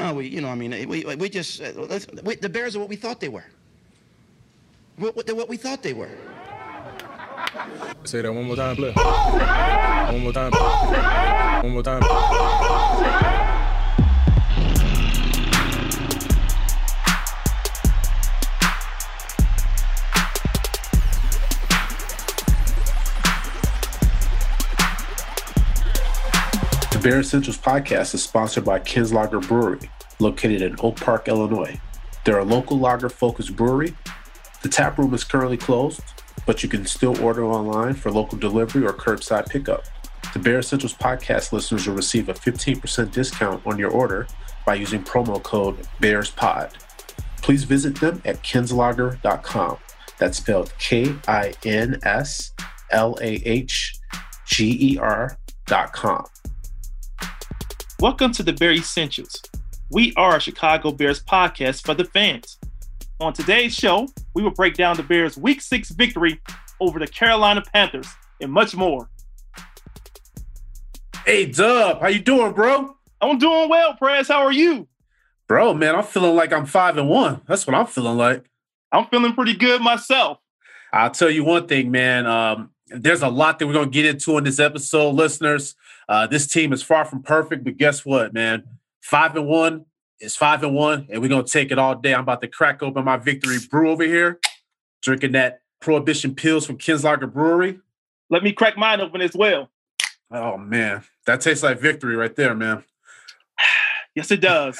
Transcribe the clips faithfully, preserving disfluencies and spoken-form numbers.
No, we, you know, I mean, we, we just, uh, let's, we, the Bears are what we thought they were. What, what, they're what we thought they were. Say that one more time, play. One more time. One more time. The Bear Essentials podcast is sponsored by Ken's Lager Brewery, located in Oak Park, Illinois. They're a local lager-focused brewery. The tap room is currently closed, but you can still order online for local delivery or curbside pickup. The Bear Essentials podcast listeners will receive a fifteen percent discount on your order by using promo code BEARSPOD. Please visit them at kins lager dot com. That's spelled K I N S L A H G E R dot com. Welcome to the Bear Essentials. We are a Chicago Bears podcast for the fans. On today's show, we will break down the Bears' Week six victory over the Carolina Panthers and much more. Hey, Dub, how you doing, bro? I'm doing well, Prez. How are you? Bro, man, I'm feeling like I'm five and one. That's what I'm feeling like. I'm feeling pretty good myself. I'll tell you one thing, man. Um, there's a lot that we're going to get into in this episode, listeners. Uh, this team is far from perfect, but guess what, man? Five and one is five and one, and we're going to take it all day. I'm about to crack open my Victory Brew over here, drinking that Prohibition Pills from Ken's Lager Brewery. Let me crack mine open as well. Oh, man. That tastes like victory right there, man. Yes, it does.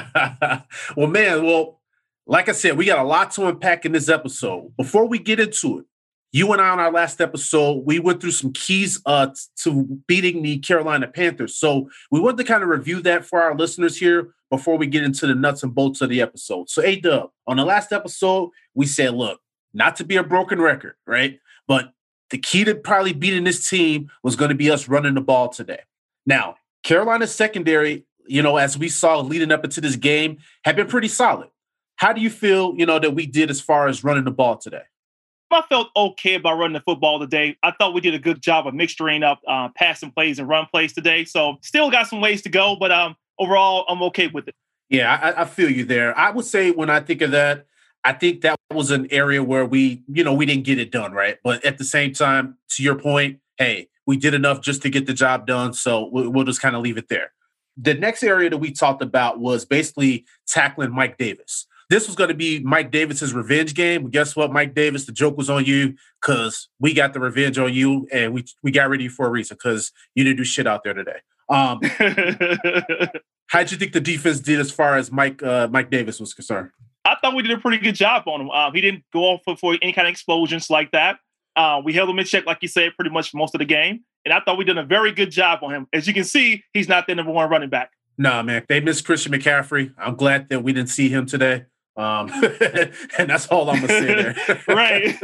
Well, man, well, like I said, we got a lot to unpack in this episode. Before we get into it, you and I on our last episode, we went through some keys uh, to beating the Carolina Panthers. So we wanted to kind of review that for our listeners here before we get into the nuts and bolts of the episode. So, A-Dub, on the last episode, we said, look, not to be a broken record, right? But the key to probably beating this team was going to be us running the ball today. Now, Carolina's secondary, you know, as we saw leading up into this game, had been pretty solid. How do you feel, you know, that we did as far as running the ball today? I felt okay about running the football today. I thought we did a good job of mixturing up uh, passing plays and run plays today. So still got some ways to go, but um, overall, I'm okay with it. Yeah, I, I feel you there. I would say when I think of that, I think that was an area where we, you know, we didn't get it done, right? But at the same time, to your point, hey, we did enough just to get the job done. So we'll, we'll just kind of leave it there. The next area that we talked about was basically tackling Mike Davis. This was going to be Mike Davis's revenge game. But guess what, Mike Davis? The joke was on you because we got the revenge on you, and we we got rid of you for a reason because you didn't do shit out there today. Um, how'd you think the defense did as far as Mike uh, Mike Davis was concerned? I thought we did a pretty good job on him. Uh, he didn't go off for, for any kind of explosions like that. Uh, we held him in check, like you said, pretty much most of the game. And I thought we did a very good job on him. As you can see, he's not the number one running back. Nah, man. They missed Christian McCaffrey. I'm glad that we didn't see him today. Um, and that's all I'm going to say there. Right.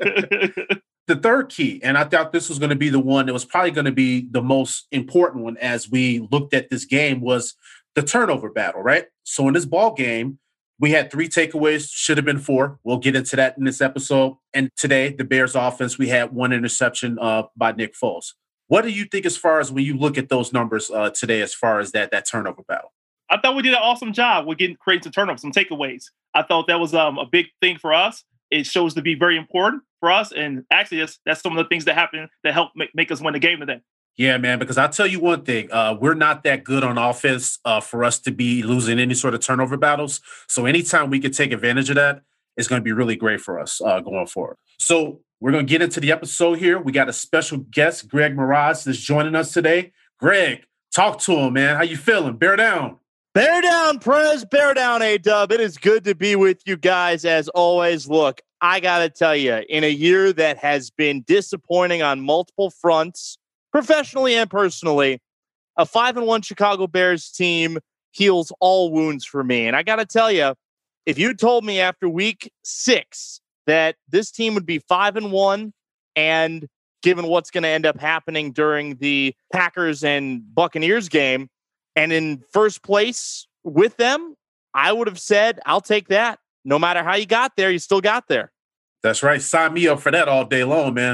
The third key, and I thought this was going to be the one that was probably going to be the most important one as we looked at this game, was the turnover battle, right? So in this ball game, we had three takeaways, should have been four. We'll get into that in this episode. And today, the Bears offense, we had one interception uh, by Nick Foles. What do you think as far as when you look at those numbers uh, today as far as that that turnover battle? I thought we did an awesome job with getting creating some turnovers, some takeaways. I thought that was um, a big thing for us. It shows to be very important for us. And actually, that's, that's some of the things that happen that help make, make us win the game today. Yeah, man, because I'll tell you one thing. Uh, we're not that good on offense uh, for us to be losing any sort of turnover battles. So anytime we could take advantage of that, it's going to be really great for us uh, going forward. So we're going to get into the episode here. We got a special guest, Greg Mraz, that's joining us today. Greg, talk to him, man. How you feeling? Bear down. Bear down, Prez. Bear down, A-Dub. It is good to be with you guys as always. Look, I got to tell you, in a year that has been disappointing on multiple fronts, professionally and personally, a five and one Chicago Bears team heals all wounds for me. And I got to tell you, if you told me after week six that this team would be five and one, and given what's going to end up happening during the Packers and Buccaneers game, and in first place with them, I would have said, I'll take that. No matter how you got there, you still got there. That's right. Sign me up for that all day long, man.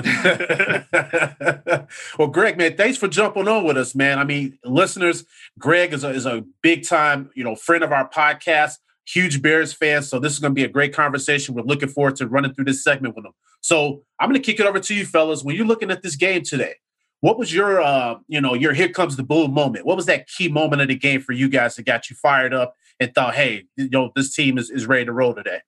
Well, Greg, man, thanks for jumping on with us, man. I mean, listeners, Greg is a, is a big time, you know, friend of our podcast, huge Bears fan. So this is going to be a great conversation. We're looking forward to running through this segment with him. So I'm going to kick it over to you, fellas. When you're looking at this game today, what was your, uh, you know, your here comes the boom moment? What was that key moment of the game for you guys that got you fired up and thought, hey, you know, this team is, is ready to roll today?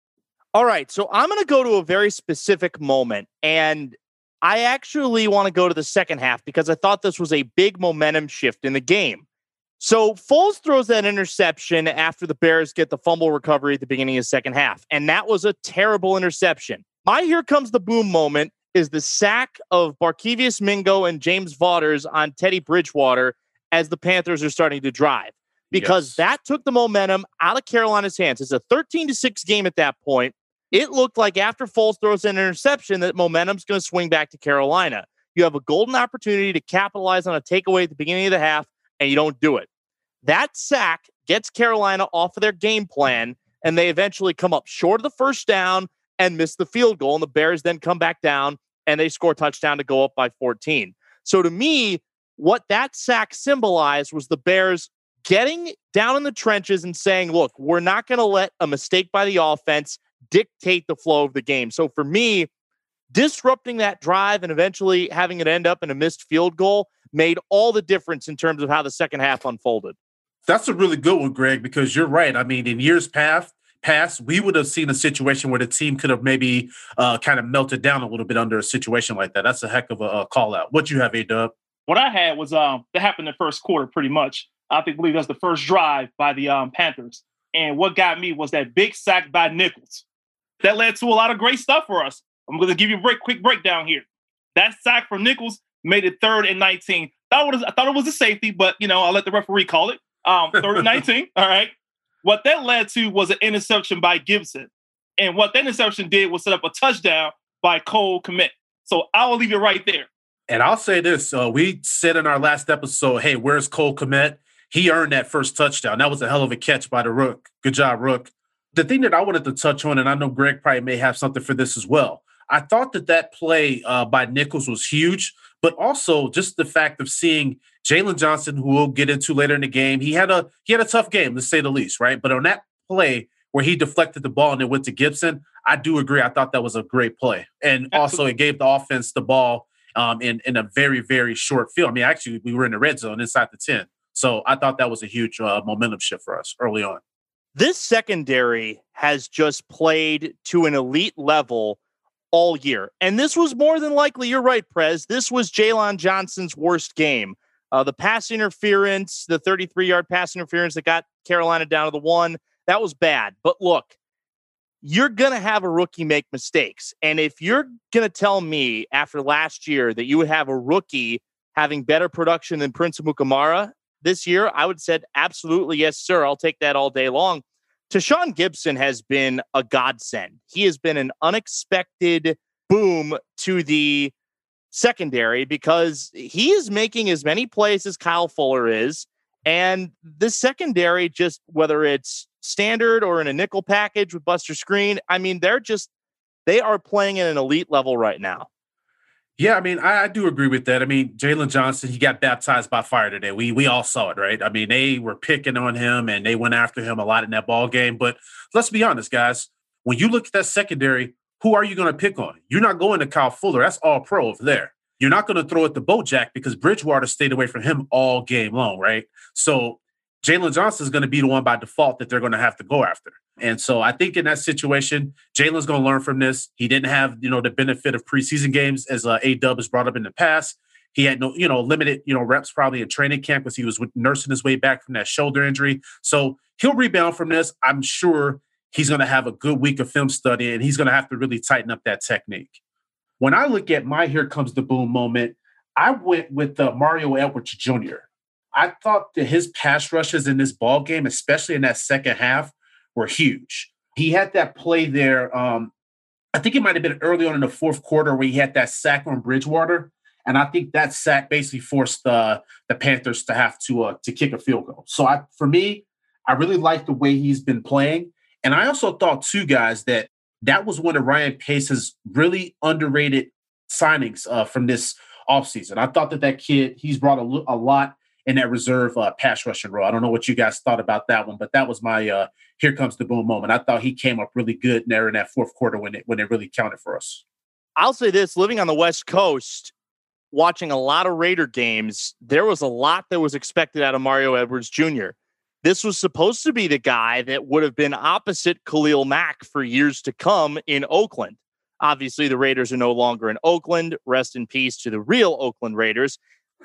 All right, so I'm going to go to a very specific moment, and I actually want to go to the second half because I thought this was a big momentum shift in the game. So Foles throws that interception after the Bears get the fumble recovery at the beginning of the second half, and that was a terrible interception. My here comes the boom moment is the sack of Barkevious Mingo and James Vaughters on Teddy Bridgewater as the Panthers are starting to drive, because yes. that took the momentum out of Carolina's hands. It's a thirteen to six game at that point. It looked like after Foles throws an interception that momentum's going to swing back to Carolina. You have a golden opportunity to capitalize on a takeaway at the beginning of the half, and you don't do it. That sack gets Carolina off of their game plan, and they eventually come up short of the first down and miss the field goal, and the Bears then come back down, and they score a touchdown to go up by fourteen. So to me, what that sack symbolized was the Bears getting down in the trenches and saying, look, we're not going to let a mistake by the offense dictate the flow of the game. So for me, disrupting that drive and eventually having it end up in a missed field goal made all the difference in terms of how the second half unfolded. That's a really good one, Greg, because you're right. I mean, in years past, past we would have seen a situation where the team could have maybe uh, kind of melted down a little bit under a situation like that. That's a heck of a, a call out. What you have, A-Dub? What I had was um, that happened in the first quarter pretty much. I think believe that's the first drive by the um, Panthers. And what got me was that big sack by Nichols. That led to a lot of great stuff for us. I'm going to give you a break, quick breakdown here. That sack from Nichols made it third and nineteen. Thought it was, I thought it was a safety, but, you know, I'll let the referee call it. Um, third and nineteen. All right. What that led to was an interception by Gibson. And what that interception did was set up a touchdown by Cole Kmet. So I will leave it right there. And I'll say this. Uh, we said in our last episode, hey, where's Cole Kmet? He earned that first touchdown. That was a hell of a catch by the Rook. Good job, Rook. The thing that I wanted to touch on, and I know Greg probably may have something for this as well, I thought that that play uh, by Nichols was huge, but also just the fact of seeing Jalen Johnson, who we'll get into later in the game, he had a he had a tough game, to say the least, right? But on that play where he deflected the ball and it went to Gibson, I do agree. I thought that was a great play. And also it gave the offense the ball um, in, in a very, very short field. I mean, actually, we were in the red zone inside the ten. So I thought that was a huge uh, momentum shift for us early on. This secondary has just played to an elite level all year. And this was more than likely, you're right, Prez, this was Jalen Johnson's worst game. Uh, the pass interference, the thirty-three-yard pass interference that got Carolina down to the one, that was bad. But look, you're going to have a rookie make mistakes. And if you're going to tell me after last year that you would have a rookie having better production than Prince Amukamara this year, I would have said, absolutely, yes, sir. I'll take that all day long. Tashaun Gibson has been a godsend. He has been an unexpected boom to the secondary because he is making as many plays as Kyle Fuller is. And the secondary, just whether it's standard or in a nickel package with Buster Screen, I mean, they're just, they are playing at an elite level right now. Yeah, I mean, I, I do agree with that. I mean, Jalen Johnson, he got baptized by fire today. We we all saw it, right? I mean, they were picking on him and they went after him a lot in that ball game. But let's be honest, guys. When you look at that secondary, who are you going to pick on? You're not going to Kyle Fuller. That's all pro over there. You're not going to throw it to Bojack because Bridgewater stayed away from him all game long, right? So Jalen Johnson is going to be the one by default that they're going to have to go after. And so I think in that situation, Jalen's going to learn from this. He didn't have, you know, the benefit of preseason games as uh, A-Dub has brought up in the past. He had no, you know, limited, you know, reps probably in training camp because he was nursing his way back from that shoulder injury. So he'll rebound from this. I'm sure he's going to have a good week of film study and he's going to have to really tighten up that technique. When I look at my here comes the boom moment, I went with uh, Mario Edwards Junior I thought that his pass rushes in this ball game, especially in that second half, were huge. He had that play there. Um, I think it might have been early on in the fourth quarter where he had that sack on Bridgewater. And I think that sack basically forced uh, the Panthers to have to uh, to kick a field goal. So I, for me, I really like the way he's been playing. And I also thought, too, guys, that that was one of Ryan Pace's really underrated signings uh, from this offseason. I thought that that kid, he's brought a, a lot in that reserve uh, pass rushing role. I don't know what you guys thought about that one, but that was my uh, here comes the boom moment. I thought he came up really good there in that fourth quarter when it when it really counted for us. I'll say this, living on the West Coast, watching a lot of Raider games, there was a lot that was expected out of Mario Edwards Junior This was supposed to be the guy that would have been opposite Khalil Mack for years to come in Oakland. Obviously, the Raiders are no longer in Oakland. Rest in peace to the real Oakland Raiders.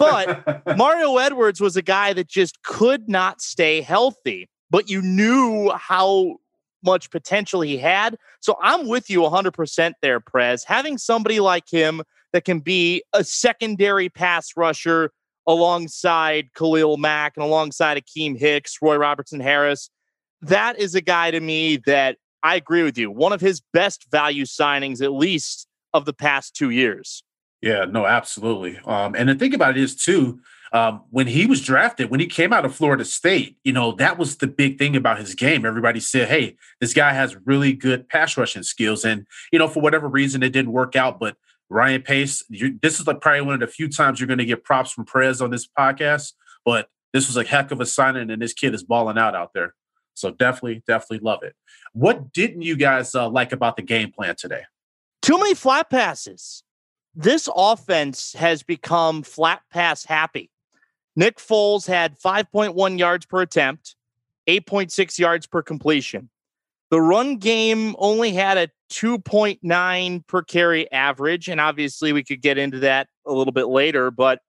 But Mario Edwards was a guy that just could not stay healthy. But you knew how much potential he had. So I'm with you one hundred percent there, Prez. Having somebody like him that can be a secondary pass rusher alongside Khalil Mack and alongside Akeem Hicks, Roy Robertson Harris, that is a guy to me that I agree with you. One of his best value signings, at least of the past two years. Yeah, no, absolutely. Um, and the thing about it is, too, um, when he was drafted, when he came out of Florida State, you know, that was the big thing about his game. Everybody said, hey, this guy has really good pass rushing skills. And, you know, for whatever reason, it didn't work out. But Ryan Pace, you, this is like probably one of the few times you're going to get props from Prez on this podcast. But this was a heck of a signing, and this kid is balling out out there. So definitely, definitely love it. What didn't you guys uh, like about the game plan today? Too many flat passes. This offense has become flat pass happy. Nick Foles had five point one yards per attempt, eight point six yards per completion. The run game only had a two point nine per carry average, and obviously we could get into that a little bit later, but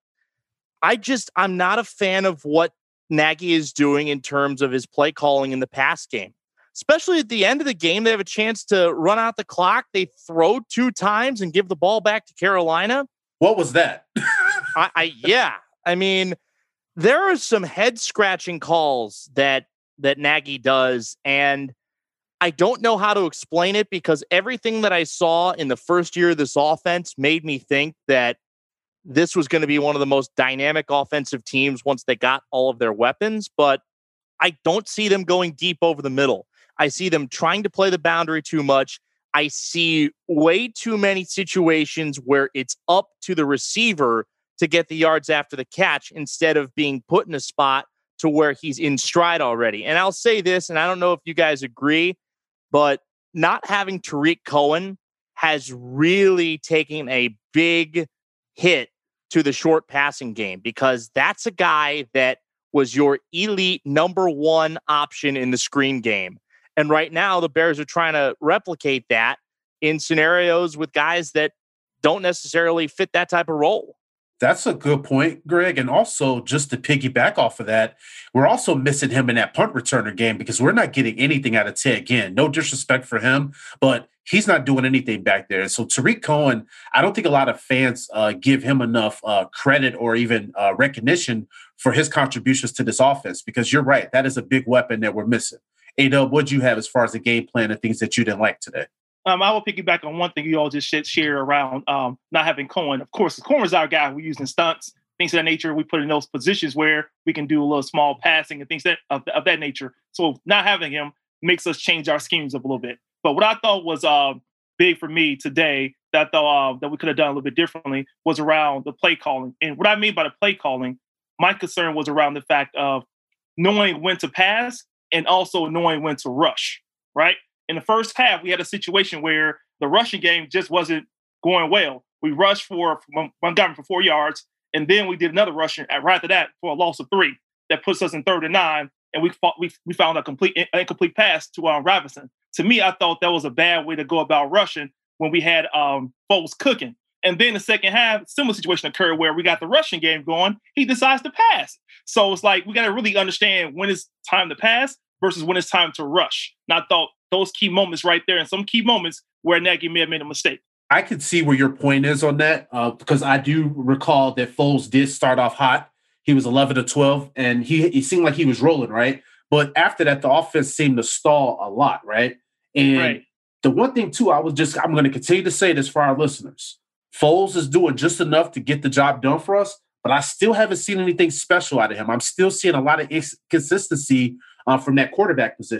I just, I'm not a fan of what Nagy is doing in terms of his play calling in the pass game. Especially at the end of the game, they have a chance to run out the clock. They throw two times and give the ball back to Carolina. What was that? I, I yeah. I mean, there are some head scratching calls that that Nagy does, and I don't know how to explain it because everything that I saw in the first year of this offense made me think that this was going to be one of the most dynamic offensive teams once they got all of their weapons, but I don't see them going deep over the middle. I see them trying to play the boundary too much. I see way too many situations where it's up to the receiver to get the yards after the catch instead of being put in a spot to where he's in stride already. And I'll say this, and I don't know if you guys agree, but not having Tariq Cohen has really taken a big hit to the short passing game because that's a guy that was your elite number one option in the screen game. And right now, the Bears are trying to replicate that in scenarios with guys that don't necessarily fit that type of role. That's a good point, Greg. And also, just to piggyback off of that, we're also missing him in that punt returner game because we're not getting anything out of Ted Ginn. No disrespect for him, but he's not doing anything back there. So Tariq Cohen, I don't think a lot of fans uh, give him enough uh, credit or even uh, recognition for his contributions to this offense because you're right. That is a big weapon that we're missing. A-Dub, what'd you have as far as the game plan and things that you didn't like today? Um, I will piggyback on one thing you all just shared around um, not having Cohen. Of course, Cohen is our guy. We use in stunts, things of that nature. We put in those positions where we can do a little small passing and things that of, of that nature. So not having him makes us change our schemes up a little bit. But what I thought was uh, big for me today that I thought uh, that we could have done a little bit differently was around the play calling. And what I mean by the play calling, my concern was around the fact of knowing when to pass and also knowing when to rush, right? In the first half, we had a situation where the rushing game just wasn't going well. We rushed for Montgomery for four yards, and then we did another rushing right after that for a loss of three. That puts us in third and nine, and we fought, we we found a complete incomplete pass to um, Robinson. To me, I thought that was a bad way to go about rushing when we had um, Foles cooking. And then the second half, similar situation occurred where we got the rushing game going. He decides to pass. So it's like we got to really understand when it's time to pass versus when it's time to rush. And I thought those key moments right there and some key moments where Nagy may have made a mistake. I could see where your point is on that uh, because I do recall that Foles did start off hot. He was eleven to twelve, and he, he seemed like he was rolling, right? But after that, the offense seemed to stall a lot, right? And right. The one thing, too, I was just, I'm going to continue to say this for our listeners. Foles is doing just enough to get the job done for us, but I still haven't seen anything special out of him. I'm still seeing a lot of inconsistency uh, from that quarterback position.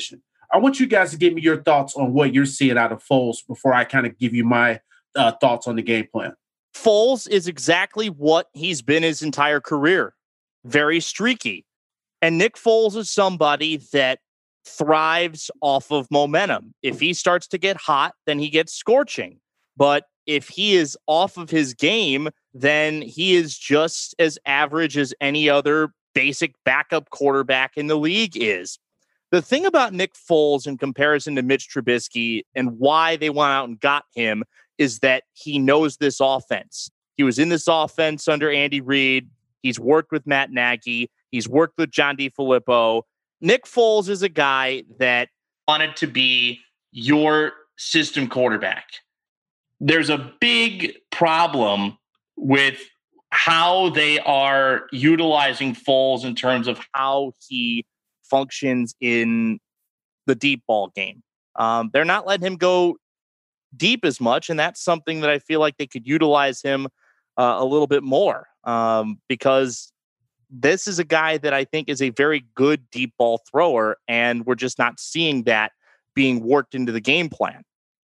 I want you guys to give me your thoughts on what you're seeing out of Foles before I kind of give you my uh, thoughts on the game plan. Foles is exactly what he's been his entire career. Very streaky. And Nick Foles is somebody that thrives off of momentum. If he starts to get hot, then he gets scorching. But if he is off of his game, then he is just as average as any other basic backup quarterback in the league is. The thing about Nick Foles in comparison to Mitch Trubisky and why they went out and got him is that he knows this offense. He was in this offense under Andy Reid. He's worked with Matt Nagy. He's worked with John DeFilippo. Nick Foles is a guy that wanted to be your system quarterback. There's a big problem with how they are utilizing Foles in terms of how he functions in the deep ball game. Um, they're not letting him go deep as much, and that's something that I feel like they could utilize him uh, a little bit more um, because this is a guy that I think is a very good deep ball thrower, and we're just not seeing that being worked into the game plan.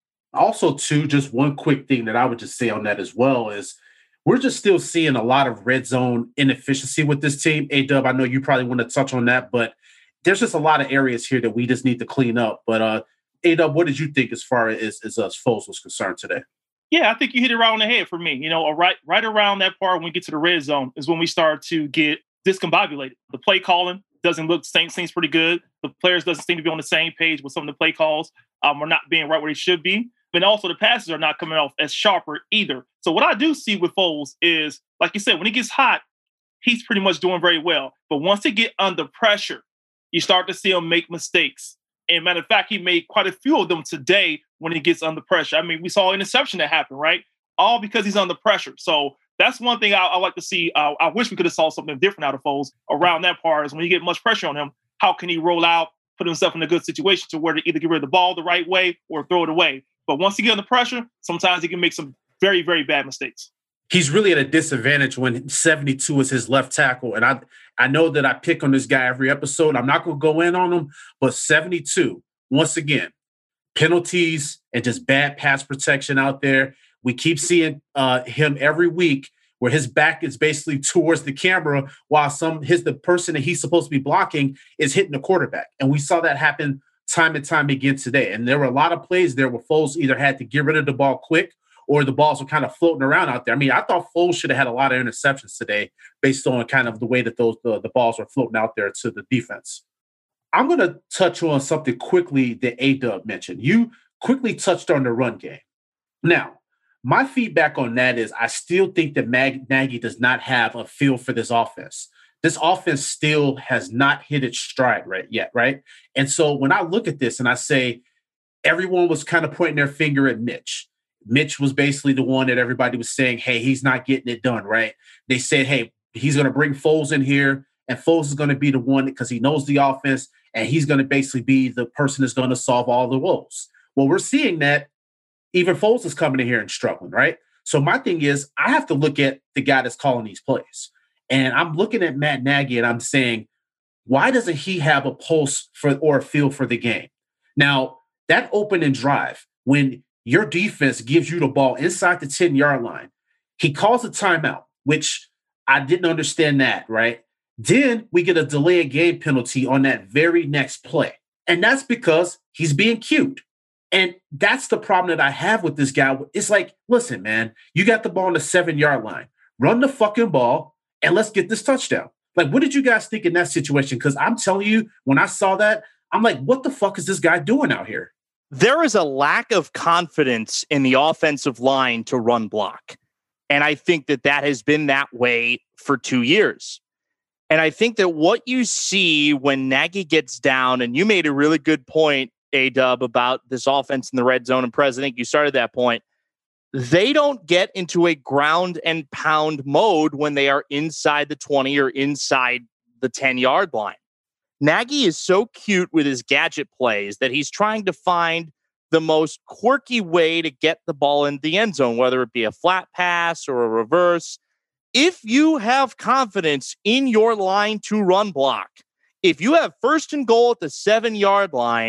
Also, too, just one quick thing that I would just say on that as well is we're just still seeing a lot of red zone inefficiency with this team. A-Dub, I know you probably want to touch on that, but there's just a lot of areas here that we just need to clean up. But uh, A-Dub, what did you think as far as, as us Foles was concerned today? Yeah, I think you hit it right on the head for me. You know, right, right around that part when we get to the red zone is when we start to get discombobulated. The play calling doesn't look the same, seems pretty good. The players doesn't seem to be on the same page with some of the play calls. Um, are not being right where they should be. But also the passes are not coming off as sharper either. So what I do see with Foles is, like you said, when he gets hot, he's pretty much doing very well. But once he get under pressure, you start to see him make mistakes. And matter of fact, he made quite a few of them today when he gets under pressure. I mean, we saw an interception that happened, right? All because he's under pressure. So that's one thing I, I like to see. Uh, I wish we could have saw something different out of Foles around that part is when you get much pressure on him, how can he roll out, put himself in a good situation to where to either get rid of the ball the right way or throw it away. But once he gets under pressure, sometimes he can make some very, very bad mistakes. He's really at a disadvantage when seventy-two is his left tackle. And I I know that I pick on this guy every episode. I'm not going to go in on him, but seventy-two, once again, penalties and just bad pass protection out there. We keep seeing uh, him every week where his back is basically towards the camera while some his the person that he's supposed to be blocking is hitting the quarterback. And we saw that happen time and time again today. And there were a lot of plays there where Foles either had to get rid of the ball quick or the balls were kind of floating around out there. I mean, I thought Foles should have had a lot of interceptions today based on kind of the way that those the, the balls were floating out there to the defense. I'm going to touch on something quickly that A-Dub mentioned. You quickly touched on the run game. Now, my feedback on that is I still think that Mag- Nagy does not have a feel for this offense. This offense still has not hit its stride right yet, right? And so when I look at this and I say everyone was kind of pointing their finger at Mitch. Mitch was basically the one that everybody was saying, hey, he's not getting it done, right? They said, hey, he's going to bring Foles in here, and Foles is going to be the one because he knows the offense, and he's going to basically be the person that's going to solve all the woes. Well, we're seeing that even Foles is coming in here and struggling, right? So my thing is I have to look at the guy that's calling these plays. And I'm looking at Matt Nagy and I'm saying, why doesn't he have a pulse for or a feel for the game? Now, that opening drive, when your defense gives you the ball inside the ten-yard line, he calls a timeout, which I didn't understand that, right? Then we get a delay of game penalty on that very next play. And that's because he's being cute. And that's the problem that I have with this guy. It's like, listen, man, you got the ball on the seven-yard line. Run the fucking ball. And let's get this touchdown. Like, what did you guys think in that situation? Because I'm telling you, when I saw that, I'm like, what the fuck is this guy doing out here? There is a lack of confidence in the offensive line to run block. And I think that that has been that way for two years. And I think that what you see when Nagy gets down, and you made a really good point, A-Dub, about this offense in the red zone, and President, you started that point. They don't get into a ground and pound mode when they are inside the twenty or inside the ten-yard line. Nagy is so cute with his gadget plays that he's trying to find the most quirky way to get the ball in the end zone, whether it be a flat pass or a reverse. If you have confidence in your line to run block, if you have first and goal at the seven-yard line,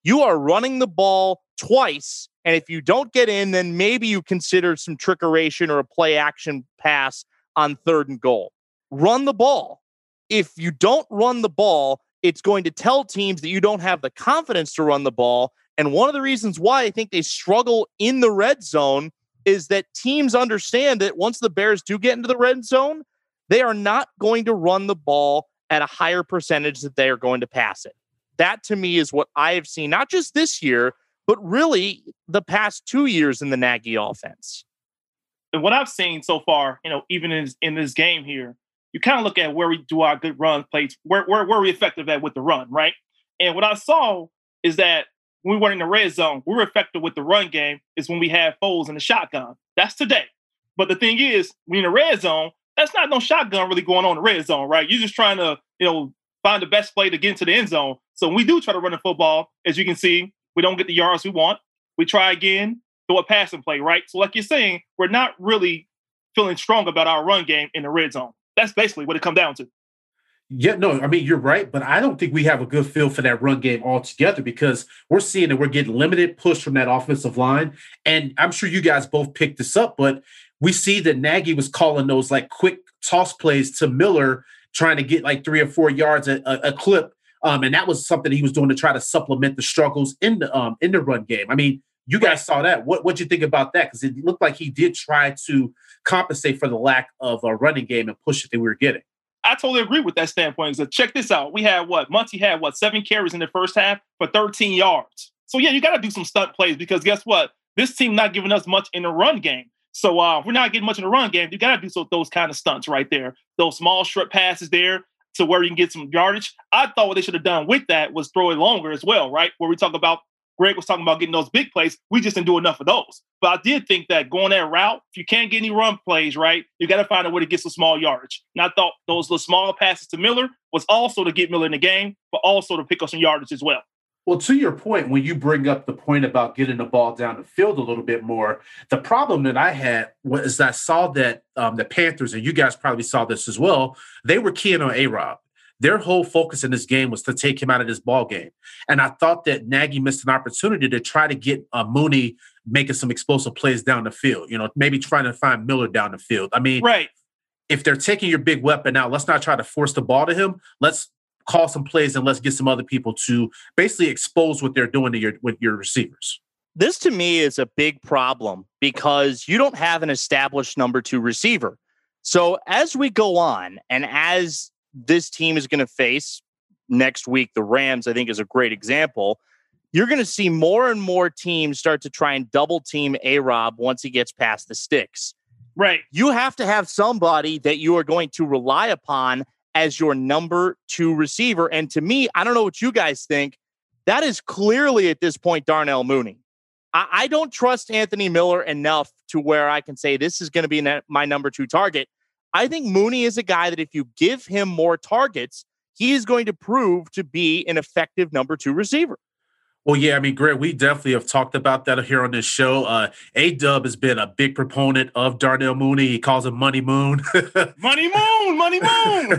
You are running the ball twice, and if you don't get in, then maybe you consider some trickeration or a play action pass on third and goal. Run the ball. If you don't run the ball, it's going to tell teams that you don't have the confidence to run the ball. And one of the reasons why I think they struggle in the red zone is that teams understand that once the Bears do get into the red zone, they are not going to run the ball at a higher percentage that they are going to pass it. That to me is what I have seen, not just this year, but really the past two years in the Nagy offense. And what I've seen so far, you know, even in, in this game here, you kind of look at where we do our good run plays, where, where, where we're effective at with the run, right? And what I saw is that when we were in the red zone, we were effective with the run game is when we had Foles in the shotgun. That's today. But the thing is, when you're in the red zone, that's not no shotgun really going on in the red zone, right? You're just trying to, you know, find the best play to get into the end zone. So when we do try to run the football, as you can see, we don't get the yards we want. We try again, throw a passing play, right? So like you're saying, we're not really feeling strong about our run game in the red zone. That's basically what it comes down to. Yeah, no, I mean, you're right, but I don't think we have a good feel for that run game altogether because we're seeing that we're getting limited push from that offensive line. And I'm sure you guys both picked this up, but we see that Nagy was calling those like quick toss plays to Miller, trying to get like three or four yards a, a, a clip. Um, and that was something he was doing to try to supplement the struggles in the um, in the run game. I mean, you guys saw that. What what'd you think about that? Because it looked like he did try to compensate for the lack of a running game and push that we were getting. I totally agree with that standpoint. So check this out. We had what? Muncie had what? Seven carries in the first half for thirteen yards. So yeah, you got to do some stunt plays because guess what? This team not giving us much in the run game. So uh, if we're not getting much in the run game, you got to do so, those kind of stunts right there. Those small short passes there to where you can get some yardage. I thought what they should have done with that was throw it longer as well, right? Where we talk about, Greg was talking about getting those big plays. We just didn't do enough of those. But I did think that going that route, if you can't get any run plays, right, you got to find a way to get some small yardage. And I thought those little small passes to Miller was also to get Miller in the game, but also to pick up some yardage as well. Well, to your point, when you bring up the point about getting the ball down the field a little bit more, the problem that I had was I saw that um, the Panthers, and you guys probably saw this as well, they were keying on A-Rob. Their whole focus in this game was to take him out of this ball game. And I thought that Nagy missed an opportunity to try to get uh, Mooney making some explosive plays down the field, you know, maybe trying to find Miller down the field. I mean, right. If they're taking your big weapon out, let's not try to force the ball to him. Let's call some plays and let's get some other people to basically expose what they're doing to your with your receivers. This to me is a big problem because you don't have an established number two receiver. So as we go on and as this team is going to face next week, the Rams, I think is a great example. You're going to see more and more teams start to try and double team A-Rob once he gets past the sticks. Right. You have to have somebody that you are going to rely upon as your number two receiver. And to me, I don't know what you guys think. That is clearly at this point, Darnell Mooney. I, I don't trust Anthony Miller enough to where I can say this is going to be my number two target. I think Mooney is a guy that if you give him more targets, he is going to prove to be an effective number two receiver. Well, yeah, I mean, Greg, we definitely have talked about that here on this show. Uh, A-Dub has been a big proponent of Darnell Mooney. He calls him Money Moon. Money Moon, Money Moon.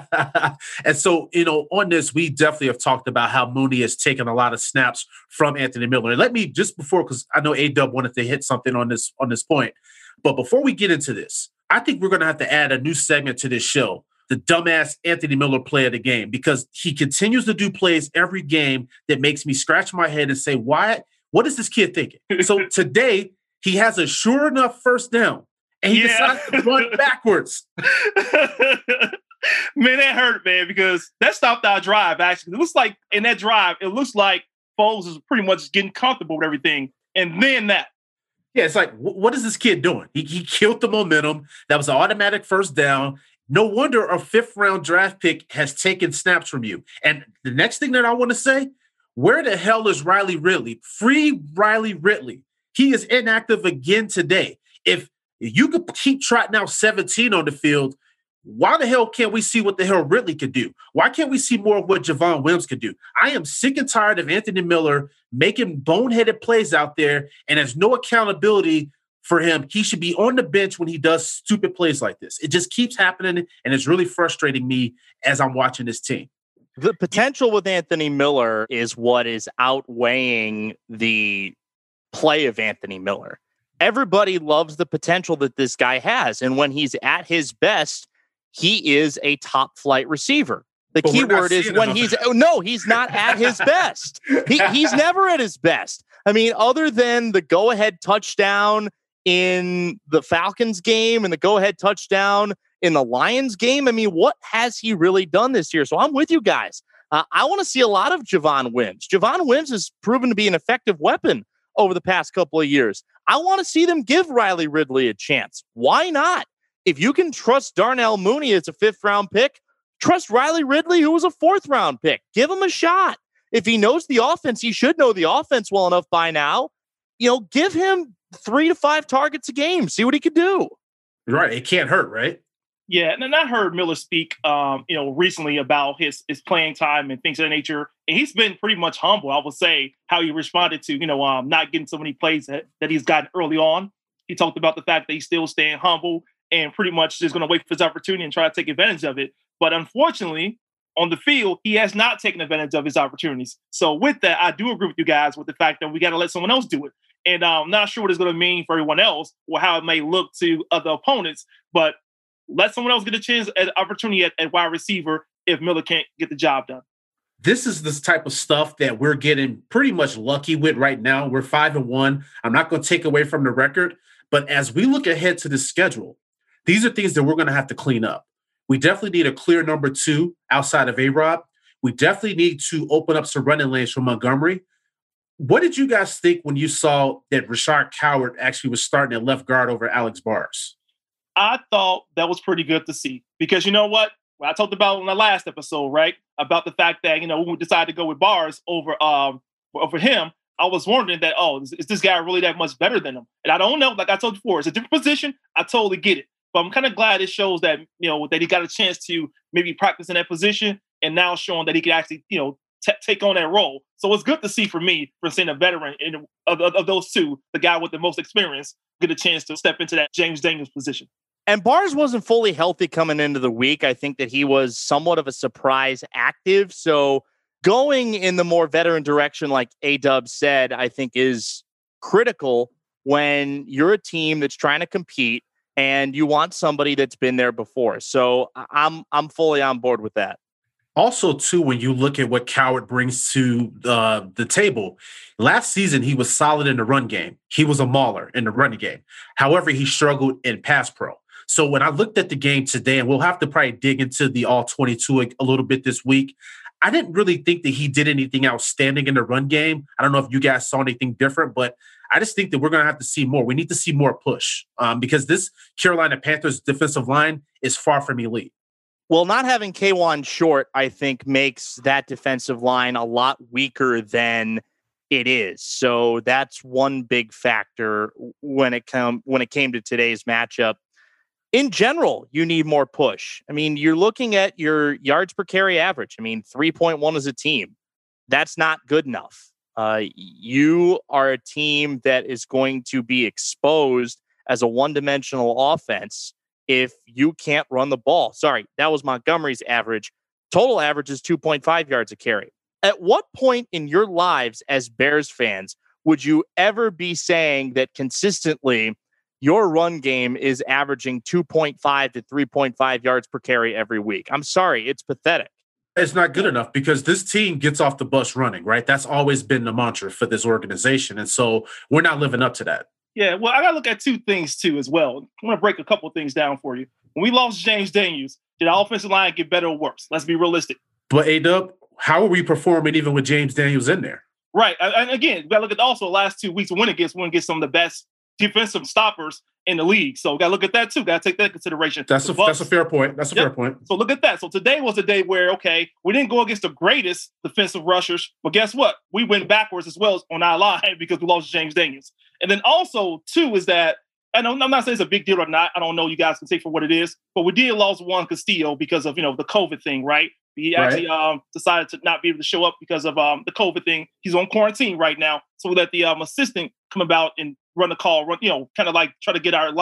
And so, you know, on this, we definitely have talked about how Mooney has taken a lot of snaps from Anthony Miller. And let me, just before, because I know A-Dub wanted to hit something on this on this point, but before we get into this, I think we're going to have to add a new segment to this show, the dumbass Anthony Miller play of the game, because he continues to do plays every game that makes me scratch my head and say, why? What is this kid thinking? So today he has a sure enough first down and he Yeah. decides to run backwards. Man, that hurt, man, because that stopped our drive, actually. It looks like in that drive, it looks like Foles is pretty much getting comfortable with everything. And then that. Yeah, it's like, wh- what is this kid doing? He, he killed the momentum. That was an automatic first down. No wonder a fifth round draft pick has taken snaps from you. And the next thing that I want to say, where the hell is Riley Ridley? Free Riley Ridley. He is inactive again today. If you could keep trotting out seventeen on the field, why the hell can't we see what the hell Ridley could do? Why can't we see more of what Javon Williams could do? I am sick and tired of Anthony Miller making boneheaded plays out there, and there's no accountability for him. He should be on the bench when he does stupid plays like this. It just keeps happening, and it's really frustrating me as I'm watching this team. The potential with Anthony Miller is what is outweighing the play of Anthony Miller. Everybody loves the potential that this guy has. And when he's at his best, he is a top flight receiver. The But key we're not word is seeing when enough he's, of that. oh, no, he's not at his best. He, he's never at his best. I mean, other than the go ahead touchdown in the Falcons game and the go ahead touchdown in the Lions game, I mean, what has he really done this year? So I'm with you guys. Uh, I want to see a lot of Javon Wims. Javon Wims has proven to be an effective weapon over the past couple of years. I want to see them give Riley Ridley a chance. Why not? If you can trust Darnell Mooney as a fifth round pick, trust Riley Ridley, who was a fourth round pick. Give him a shot. If he knows the offense, he should know the offense well enough by now. You know, give him three to five targets a game. See what he could do. Right. It can't hurt, right? Yeah, and I heard Miller speak, um, you know, recently about his his playing time and things of that nature, and he's been pretty much humble. I would say how he responded to, you know, um, not getting so many plays that, that he's gotten early on. He talked about the fact that he's still staying humble and pretty much just going to wait for his opportunity and try to take advantage of it. But unfortunately, on the field, he has not taken advantage of his opportunities. So with that, I do agree with you guys with the fact that we got to let someone else do it. And I'm not sure what it's going to mean for everyone else or how it may look to other opponents, but let someone else get a chance at opportunity at, at wide receiver if Miller can't get the job done. This is this type of stuff that we're getting pretty much lucky with right now. We're five and one. I'm not going to take away from the record, but as we look ahead to the schedule, these are things that we're going to have to clean up. We definitely need a clear number two outside of A-Rob. We definitely need to open up some running lanes for Montgomery. What did you guys think when you saw that Rashard Coward actually was starting at left guard over Alex Bars? I thought that was pretty good to see because you know what? What I talked about in the last episode, right? About the fact that, you know, when we decided to go with Bars over um over him, I was wondering that, oh, is, is this guy really that much better than him? And I don't know, like I told you before, it's a different position. I totally get it. But I'm kind of glad it shows that, you know, that he got a chance to maybe practice in that position and now showing that he can actually, you know, t- take on that role. So it's good to see for me, for seeing a veteran in, of, of, of those two, the guy with the most experience, get a chance to step into that James Daniels position. And Bars wasn't fully healthy coming into the week. I think that he was somewhat of a surprise active. So going in the more veteran direction, like A-Dub said, I think is critical when you're a team that's trying to compete and you want somebody that's been there before. So I'm I'm fully on board with that. Also, too, when you look at what Coward brings to uh, the table, last season he was solid in the run game. He was a mauler in the running game. However, he struggled in pass pro. So when I looked at the game today, and we'll have to probably dig into the all twenty-two a, a little bit this week, I didn't really think that he did anything outstanding in the run game. I don't know if you guys saw anything different, but I just think that we're going to have to see more. We need to see more push um, because this Carolina Panthers defensive line is far from elite. Well, not having K'Wan Short, I think, makes that defensive line a lot weaker than it is. So that's one big factor when it come when it came to today's matchup. In general, you need more push. I mean, you're looking at your yards per carry average. I mean, three point one as a team. That's not good enough. Uh, you are a team that is going to be exposed as a one-dimensional offense if you can't run the ball. Sorry, that was Montgomery's average. Total average is two point five yards a carry. At what point in your lives as Bears fans would you ever be saying that consistently your run game is averaging two point five to three point five yards per carry every week? I'm sorry, it's pathetic. It's not good enough because this team gets off the bus running, right? That's always been the mantra for this organization. And so we're not living up to that. Yeah, well, I got to look at two things, too, as well. I'm going to break a couple of things down for you. When we lost James Daniels, did our offensive line get better or worse? Let's be realistic. But, A-Dub, how are we performing even with James Daniels in there? Right. And again, we got to look at also the last two weeks of winning against, when get some of the best defensive stoppers in the league. So got to look at that, too. Got to take that into consideration. That's a, that's a fair point. That's a Yep. fair point. So look at that. So today was a day where, okay, we didn't go against the greatest defensive rushers, but guess what? We went backwards as well on our line because we lost James Daniels. And then also, too, is that, and I'm not saying it's a big deal or not. I don't know. You guys can say for what it is, but we did lose Juan Castillo because of, you know, the COVID thing, right? He actually Right. um, decided to not be able to show up because of um, the COVID thing. He's on quarantine right now. So that the um, assistant come about and run the call, run, you know, kind of like try to get our line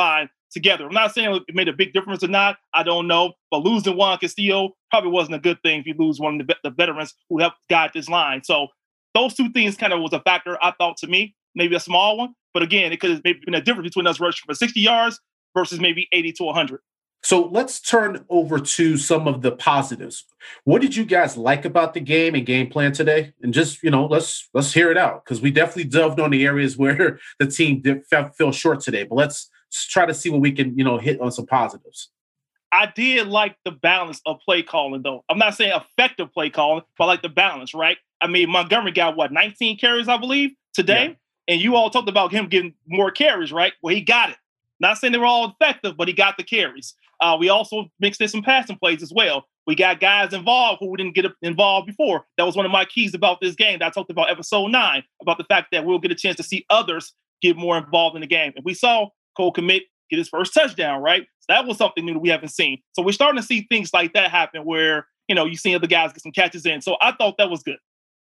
together. I'm not saying it made a big difference or not. I don't know. But losing Juan Castillo probably wasn't a good thing if you lose one of the, the veterans who helped guide this line. So those two things kind of was a factor, I thought, to me, maybe a small one. But again, it could have maybe been a difference between us rushing for sixty yards versus maybe eighty to one hundred. So let's turn over to some of the positives. What did you guys like about the game and game plan today? And just, you know, let's let's hear it out, because we definitely delved on the areas where the team did, fell, fell short today. But let's try to see what we can, you know, hit on some positives. I did like the balance of play calling, though. I'm not saying effective play calling, but I like the balance, right? I mean, Montgomery got, what, nineteen carries, I believe, today? Yeah. And you all talked about him getting more carries, right? Well, he got it. Not saying they were all effective, but he got the carries. Uh, we also mixed in some passing plays as well. We got guys involved who didn't get involved before. That was one of my keys about this game that I talked about episode nine, about the fact that we'll get a chance to see others get more involved in the game. And we saw Cole Kmet get his first touchdown, right? So that was something new that we haven't seen. So we're starting to see things like that happen where, you know, you see other guys get some catches in. So I thought that was good.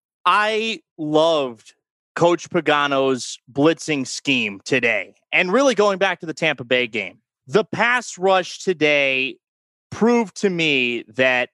I loved Coach Pagano's blitzing scheme today. And really going back to the Tampa Bay game, the pass rush today proved to me that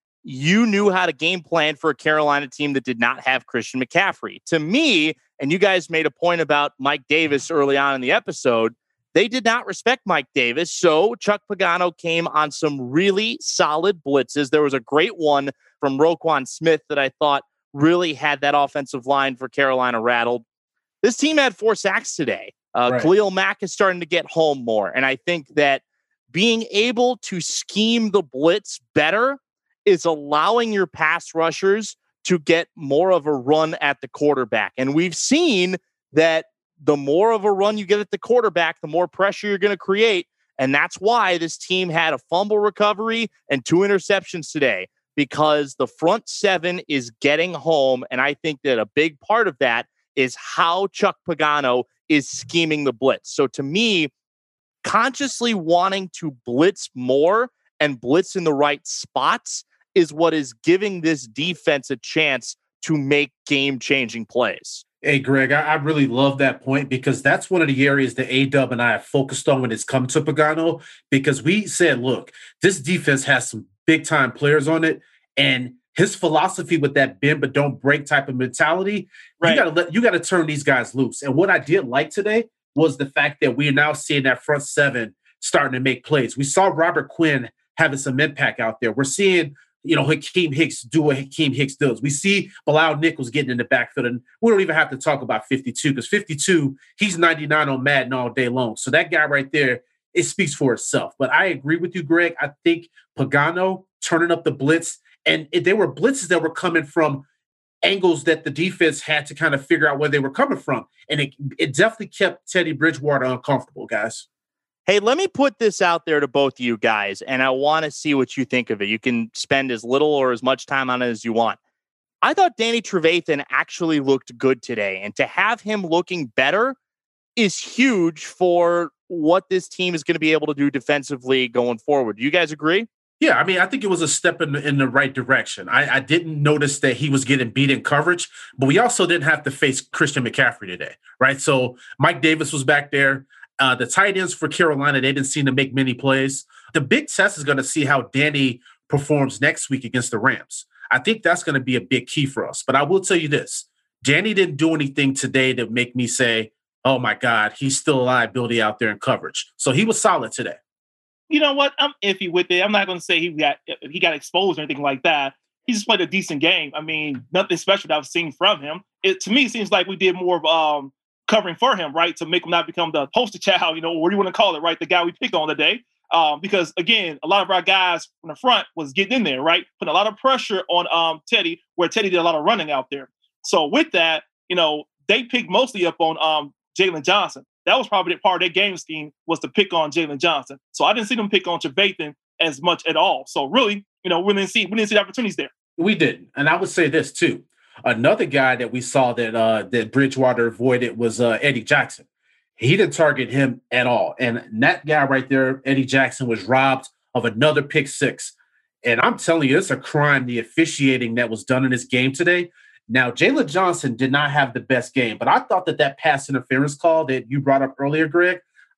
you knew how to game plan for a Carolina team that did not have Christian McCaffrey. To me, and you guys made a point about Mike Davis early on in the episode, they did not respect Mike Davis. So Chuck Pagano came on some really solid blitzes. There was a great one from Roquan Smith that I thought really had that offensive line for Carolina rattled. This team had four sacks today. Uh, right. Khalil Mack is starting to get home more. And I think that being able to scheme the blitz better is allowing your pass rushers to get more of a run at the quarterback. And we've seen that the more of a run you get at the quarterback, the more pressure you're going to create. And that's why this team had a fumble recovery and two interceptions today, because the front seven is getting home. And I think that a big part of that is how Chuck Pagano is scheming the blitz. So to me, consciously wanting to blitz more and blitz in the right spots is what is giving this defense a chance to make game-changing plays. Hey, Greg, I, I really love that point, because that's one of the areas that A-Dub and I have focused on when it's come to Pagano, because we said, look, this defense has some big-time players on it, and his philosophy with that bend but don't break type of mentality, right. you gotta let you gotta turn these guys loose. And what I did like today was the fact that we are now seeing that front seven starting to make plays. We saw Robert Quinn having some impact out there. We're seeing, you know, Hakeem Hicks do what Hakeem Hicks does. We see Bilal Nichols getting in the backfield, and we don't even have to talk about fifty-two, because fifty-two, he's ninety-nine on Madden all day long. So that guy right there, it speaks for itself. But I agree with you, Greg. I think Pagano turning up the blitz, and they were blitzes that were coming from angles that the defense had to kind of figure out where they were coming from. And it, it definitely kept Teddy Bridgewater uncomfortable, guys. Hey, let me put this out there to both of you guys, and I want to see what you think of it. You can spend as little or as much time on it as you want. I thought Danny Trevathan actually looked good today, and to have him looking better is huge for what this team is going to be able to do defensively going forward. Do you guys agree? Yeah, I mean, I think it was a step in, in the right direction. I, I didn't notice that he was getting beat in coverage, but we also didn't have to face Christian McCaffrey today, right? So Mike Davis was back there. Uh, the tight ends for Carolina, they didn't seem to make many plays. The big test is going to see how Danny performs next week against the Rams. I think that's going to be a big key for us. But I will tell you this. Danny didn't do anything today that make me say, oh, my God, he's still a liability out there in coverage. So he was solid today. You know what? I'm iffy with it. I'm not going to say he got he got exposed or anything like that. He just played a decent game. I mean, nothing special that I've seen from him. It to me seems like we did more of um, covering for him, right, to make him not become the poster child, you know, what do you want to call it, right, the guy we pick on today. Um, because, again, a lot of our guys from the front was getting in there, right, putting a lot of pressure on um, Teddy, where Teddy did a lot of running out there. So with that, you know, they picked mostly up on um, Jalen Johnson. That was probably part of their game scheme, was to pick on Jalen Johnson. So I didn't see them pick on Trevathan as much at all. So really, you know, we didn't see we didn't see the opportunities there. We didn't. And I would say this too. Another guy that we saw that uh, that Bridgewater avoided was uh, Eddie Jackson. He didn't target him at all. And that guy right there, Eddie Jackson, was robbed of another pick six. And I'm telling you, it's a crime, the officiating that was done in this game today. Now, Jalen Johnson did not have the best game, but I thought that that pass interference call that you brought up earlier, Greg,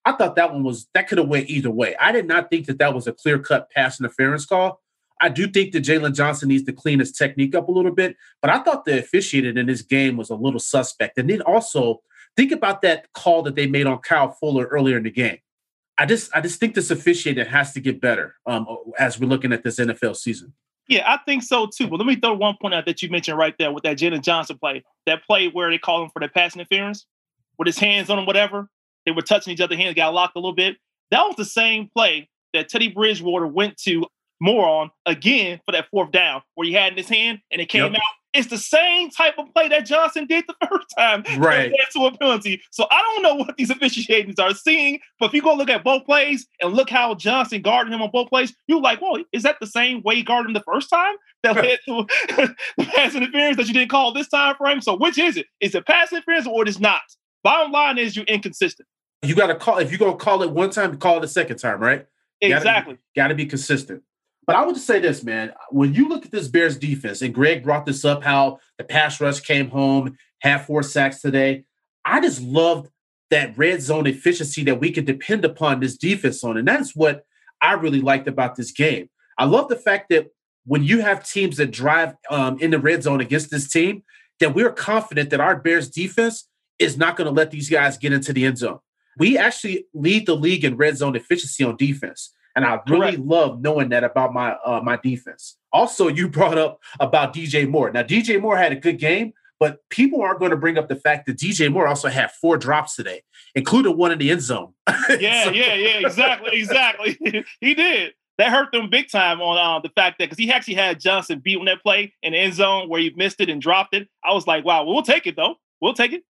I thought that one was, that could have went either way. I did not think that that was a clear-cut pass interference call. I do think that Jalen Johnson needs to clean his technique up a little bit, but I thought the officiating in this game was a little suspect. And then also, think about that call that they made on Kyle Fuller earlier in the game. I just I just think this officiating has to get better um, as we're looking at this N F L season. Yeah, I think so too. But let me throw one point out that you mentioned right there with that Jalen Johnson play. That play where they called him for the pass interference with his hands on him, whatever. They were touching each other's hands, got locked a little bit. That was the same play that Teddy Bridgewater went to more on again for that fourth down where he had in his hand and it came Yep. out. It's the same type of play that Johnson did the first time. Right. That led to a penalty. So I don't know what these officiators are seeing, but if you go look at both plays and look how Johnson guarded him on both plays, you're like, well, is that the same way he guarded him the first time that led to the pass interference that you didn't call this time frame? So which is it? Is it pass interference or it is not? Bottom line is you're inconsistent. You got to call, if you're going to call it one time, call it a second time, right? Exactly. Got to be consistent. But I would just say this, man. When you look at this Bears defense, and Greg brought this up, how the pass rush came home, had four sacks today. I just loved that red zone efficiency that we could depend upon this defense on. And that's what I really liked about this game. I love the fact that when you have teams that drive um, in the red zone against this team, that we're confident that our Bears defense is not going to let these guys get into the end zone. We actually lead the league in red zone efficiency on defense. And I really Correct. love knowing that about my uh, my defense. Also, you brought up about D J Moore. Now, D J Moore had a good game, but people aren't going to bring up the fact that D J Moore also had four drops today, including one in the end zone. Yeah, So- yeah, yeah, exactly, exactly. He did. That hurt them big time on uh, the fact that because he actually had Johnson beat on that play in the end zone where he missed it and dropped it. I was like, wow, we'll take it though. We'll take it.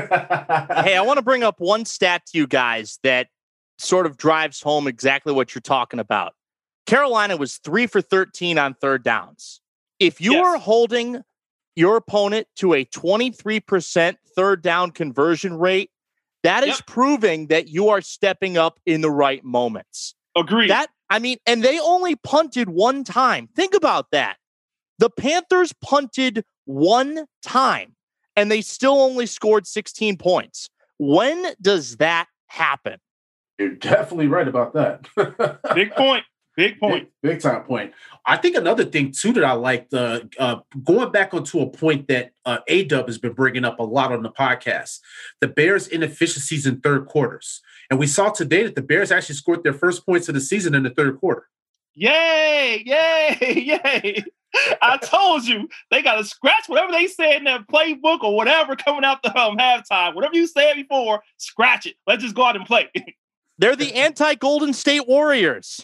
Hey, I want to bring up one stat to you guys that sort of drives home exactly what you're talking about. Carolina was three for thirteen on third downs. If you Yes. are holding your opponent to a twenty-three percent third down conversion rate, that is Yep. proving that you are stepping up in the right moments. Agreed. That, I mean, and they only punted one time. Think about that. The Panthers punted one time and they still only scored sixteen points. When does that happen? You're definitely right about that. Big point. Big point. Big, big time point. I think another thing, too, that I liked, uh, uh, going back onto a point that uh, A-Dub has been bringing up a lot on the podcast, the Bears' inefficiencies in third quarters. And we saw today that the Bears actually scored their first points of the season in the third quarter. Yay! Yay! Yay! I told you they got to scratch whatever they said in their playbook or whatever coming out the um, halftime. Whatever you said before, scratch it. Let's just go out and play. They're the anti-Golden State Warriors.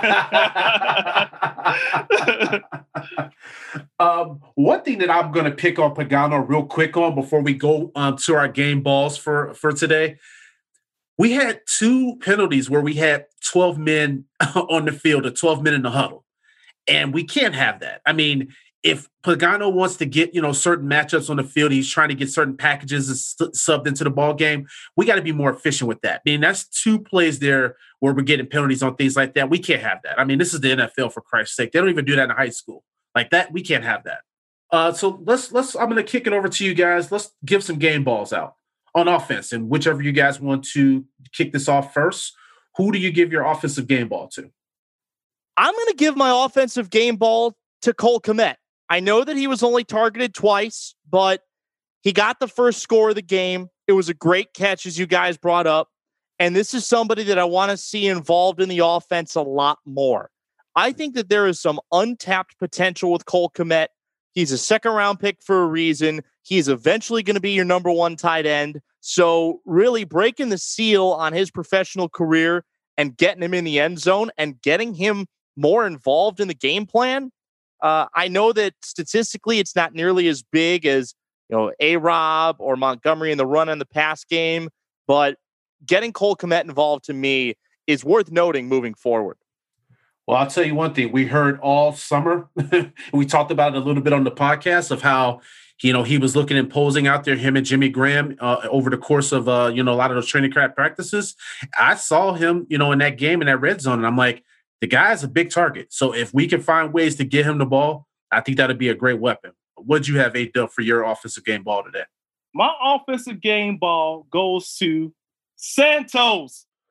um, one thing that I'm going to pick on Pagano real quick on before we go um, to our game balls for, for today. We had two penalties where we had twelve men on the field or twelve men in the huddle. And we can't have that. I mean, if Pagano wants to get, you know, certain matchups on the field, he's trying to get certain packages subbed into the ball game. We got to be more efficient with that. I mean, that's two plays there where we're getting penalties on things like that. We can't have that. I mean, this is the N F L, for Christ's sake. They don't even do that in high school. Like that, we can't have that. Uh, so let's let's. I'm going to kick it over to you guys. Let's give some game balls out on offense, and whichever you guys want to kick this off first. Who do you give your offensive game ball to? I'm going to give my offensive game ball to Cole Kmet. I know that he was only targeted twice, but he got the first score of the game. It was a great catch, as you guys brought up. And this is somebody that I want to see involved in the offense a lot more. I think that there is some untapped potential with Cole Kmet. He's a second round pick for a reason. He's eventually going to be your number one tight end. So really breaking the seal on his professional career and getting him in the end zone and getting him more involved in the game plan. Uh, I know that statistically it's not nearly as big as, you know, A-Rob or Montgomery in the run and the pass game, but getting Cole Kmet involved to me is worth noting moving forward. Well, I'll tell you one thing. We heard all summer, we talked about it a little bit on the podcast of how, you know, he was looking imposing out there, him and Jimmy Graham uh, over the course of, uh, you know, a lot of those training camp practices. I saw him, you know, in that game, in that red zone, and I'm like, the guy's a big target. So if we can find ways to get him the ball, I think that'd be a great weapon. What'd you have, A-Dub, for your offensive game ball today? My offensive game ball goes to Santos.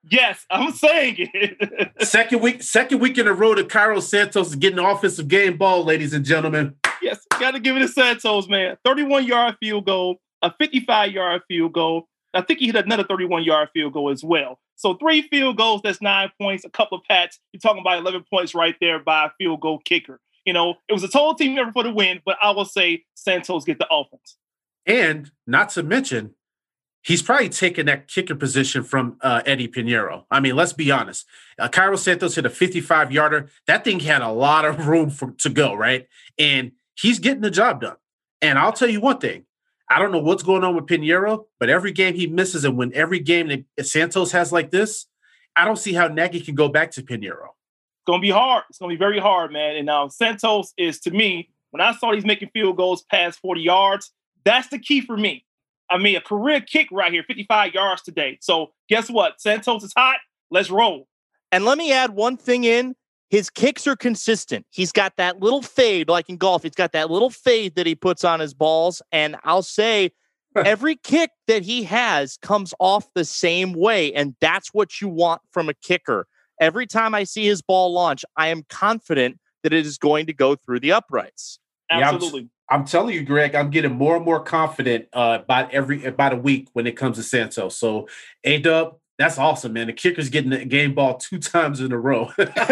Yes, I'm saying it. second week, second week in a row that Cairo Santos is getting the offensive game ball, ladies and gentlemen. Yes, got to give it to Santos, man. thirty-one-yard field goal, a fifty-five-yard field goal. I think he hit another thirty-one-yard field goal as well. So three field goals, that's nine points, a couple of pats. You're talking about eleven points right there by a field goal kicker. You know, it was a total team effort for the win, but I will say Santos get the offense. And not to mention, he's probably taken that kicker position from uh, Eddie Pinheiro. I mean, let's be honest. Uh, Cairo Santos hit a fifty-five-yarder. That thing had a lot of room for, to go, right? And he's getting the job done. And I'll tell you one thing. I don't know what's going on with Pinheiro, but every game he misses, and when every game that Santos has like this, I don't see how Nagy can go back to Pinheiro. It's going to be hard. It's going to be very hard, man. And now uh, Santos is, to me, when I saw he's making field goals past forty yards, that's the key for me. I mean, a career kick right here, fifty-five yards today. So guess what? Santos is hot. Let's roll. And let me add one thing in. His kicks are consistent. He's got that little fade, like in golf. He's got that little fade that he puts on his balls. And I'll say every kick that he has comes off the same way. And that's what you want from a kicker. Every time I see his ball launch, I am confident that it is going to go through the uprights. Absolutely. Yeah, I'm, I'm telling you, Greg, I'm getting more and more confident uh, about every about a week when it comes to Santos. So, A-Dub, that's awesome, man. The kicker's getting the game ball two times in a row.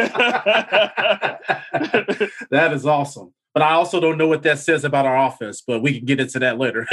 That is awesome. But I also don't know what that says about our offense, but we can get into that later.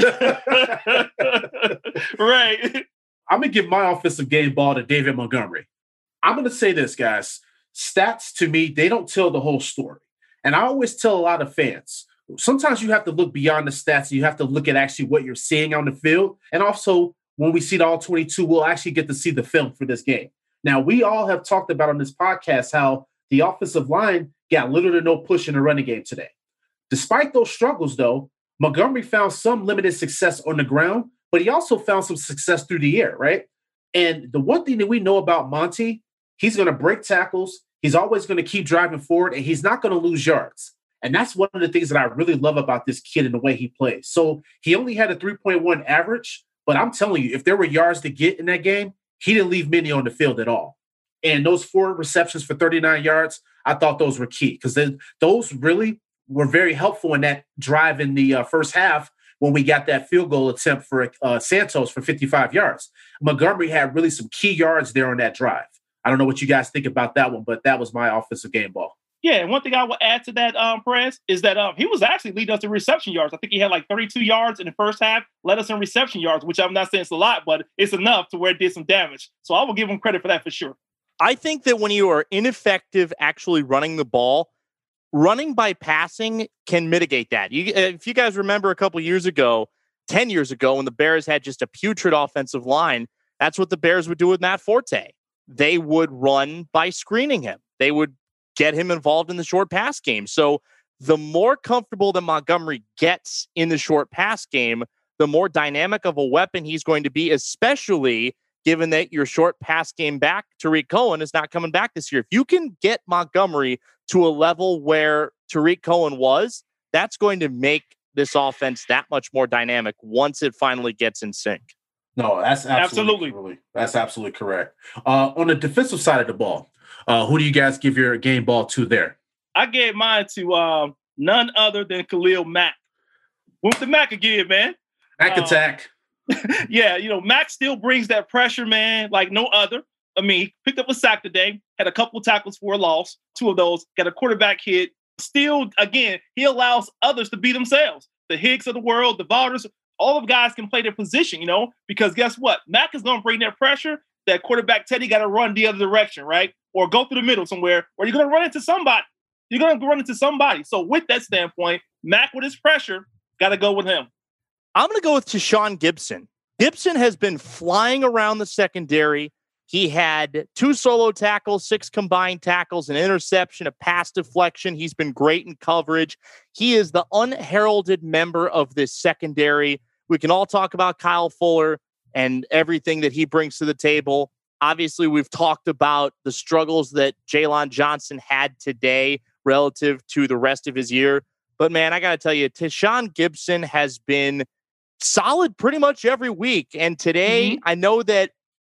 Right. I'm going to give my offensive game ball to David Montgomery. I'm going to say this, guys. Stats, to me, they don't tell the whole story. And I always tell a lot of fans, sometimes you have to look beyond the stats. You have to look at actually what you're seeing on the field. And also, when we see the all twenty-two, we'll actually get to see the film for this game. Now, we all have talked about on this podcast how the offensive line got little to no push in the running game today. Despite those struggles, though, Montgomery found some limited success on the ground, but he also found some success through the air, right? And the one thing that we know about Monty, he's going to break tackles. He's always going to keep driving forward, and he's not going to lose yards. And that's one of the things that I really love about this kid and the way he plays. So he only had a three point one average, but I'm telling you, if there were yards to get in that game, he didn't leave many on the field at all. And those four receptions for thirty-nine yards, I thought those were key because those really were very helpful in that drive in the uh, first half when we got that field goal attempt for uh, Santos for fifty-five yards. Montgomery had really some key yards there on that drive. I don't know what you guys think about that one, but that was my offensive game ball. Yeah, and one thing I will add to that, um, Perez, is that um, he was actually leading us in reception yards. I think he had like thirty-two yards in the first half, led us in reception yards, which I'm not saying it's a lot, but it's enough to where it did some damage. So I will give him credit for that for sure. I think that when you are ineffective actually running the ball, running by passing can mitigate that. You, if you guys remember a couple years ago, ten years ago, when the Bears had just a putrid offensive line, that's what the Bears would do with Matt Forte. They would run by screening him. They would get him involved in the short pass game. So the more comfortable that Montgomery gets in the short pass game, the more dynamic of a weapon he's going to be, especially given that your short pass game back, Tarik Cohen, is not coming back this year. If you can get Montgomery to a level where Tarik Cohen was, that's going to make this offense that much more dynamic once it finally gets in sync. No, that's absolutely, absolutely. That's absolutely correct. Uh, on the defensive side of the ball, uh, who do you guys give your game ball to there? I gave mine to um, none other than Khalil Mack. Whoop the Mack again, man. Mack uh, attack. Yeah, you know, Mack still brings that pressure, man, like no other. I mean, he picked up a sack today, had a couple tackles for a loss, two of those, got a quarterback hit. Still, again, he allows others to be themselves. The Hicks of the world, the Valders, all of the guys can play their position, you know, because guess what? Mack is going to bring that pressure. That quarterback Teddy got to run the other direction, right? Or go through the middle somewhere, or you're going to run into somebody. You're going to run into somebody. So with that standpoint, Mack with his pressure, got to go with him. I'm going to go with Tashaun Gibson. Gibson has been flying around the secondary. He had two solo tackles, six combined tackles, an interception, a pass deflection. He's been great in coverage. He is the unheralded member of this secondary. We can all talk about Kyle Fuller and everything that he brings to the table. Obviously, we've talked about the struggles that Jaylon Johnson had today relative to the rest of his year. But, man, I got to tell you, Tashaun Gibson has been solid pretty much every week. And today, mm-hmm. I know that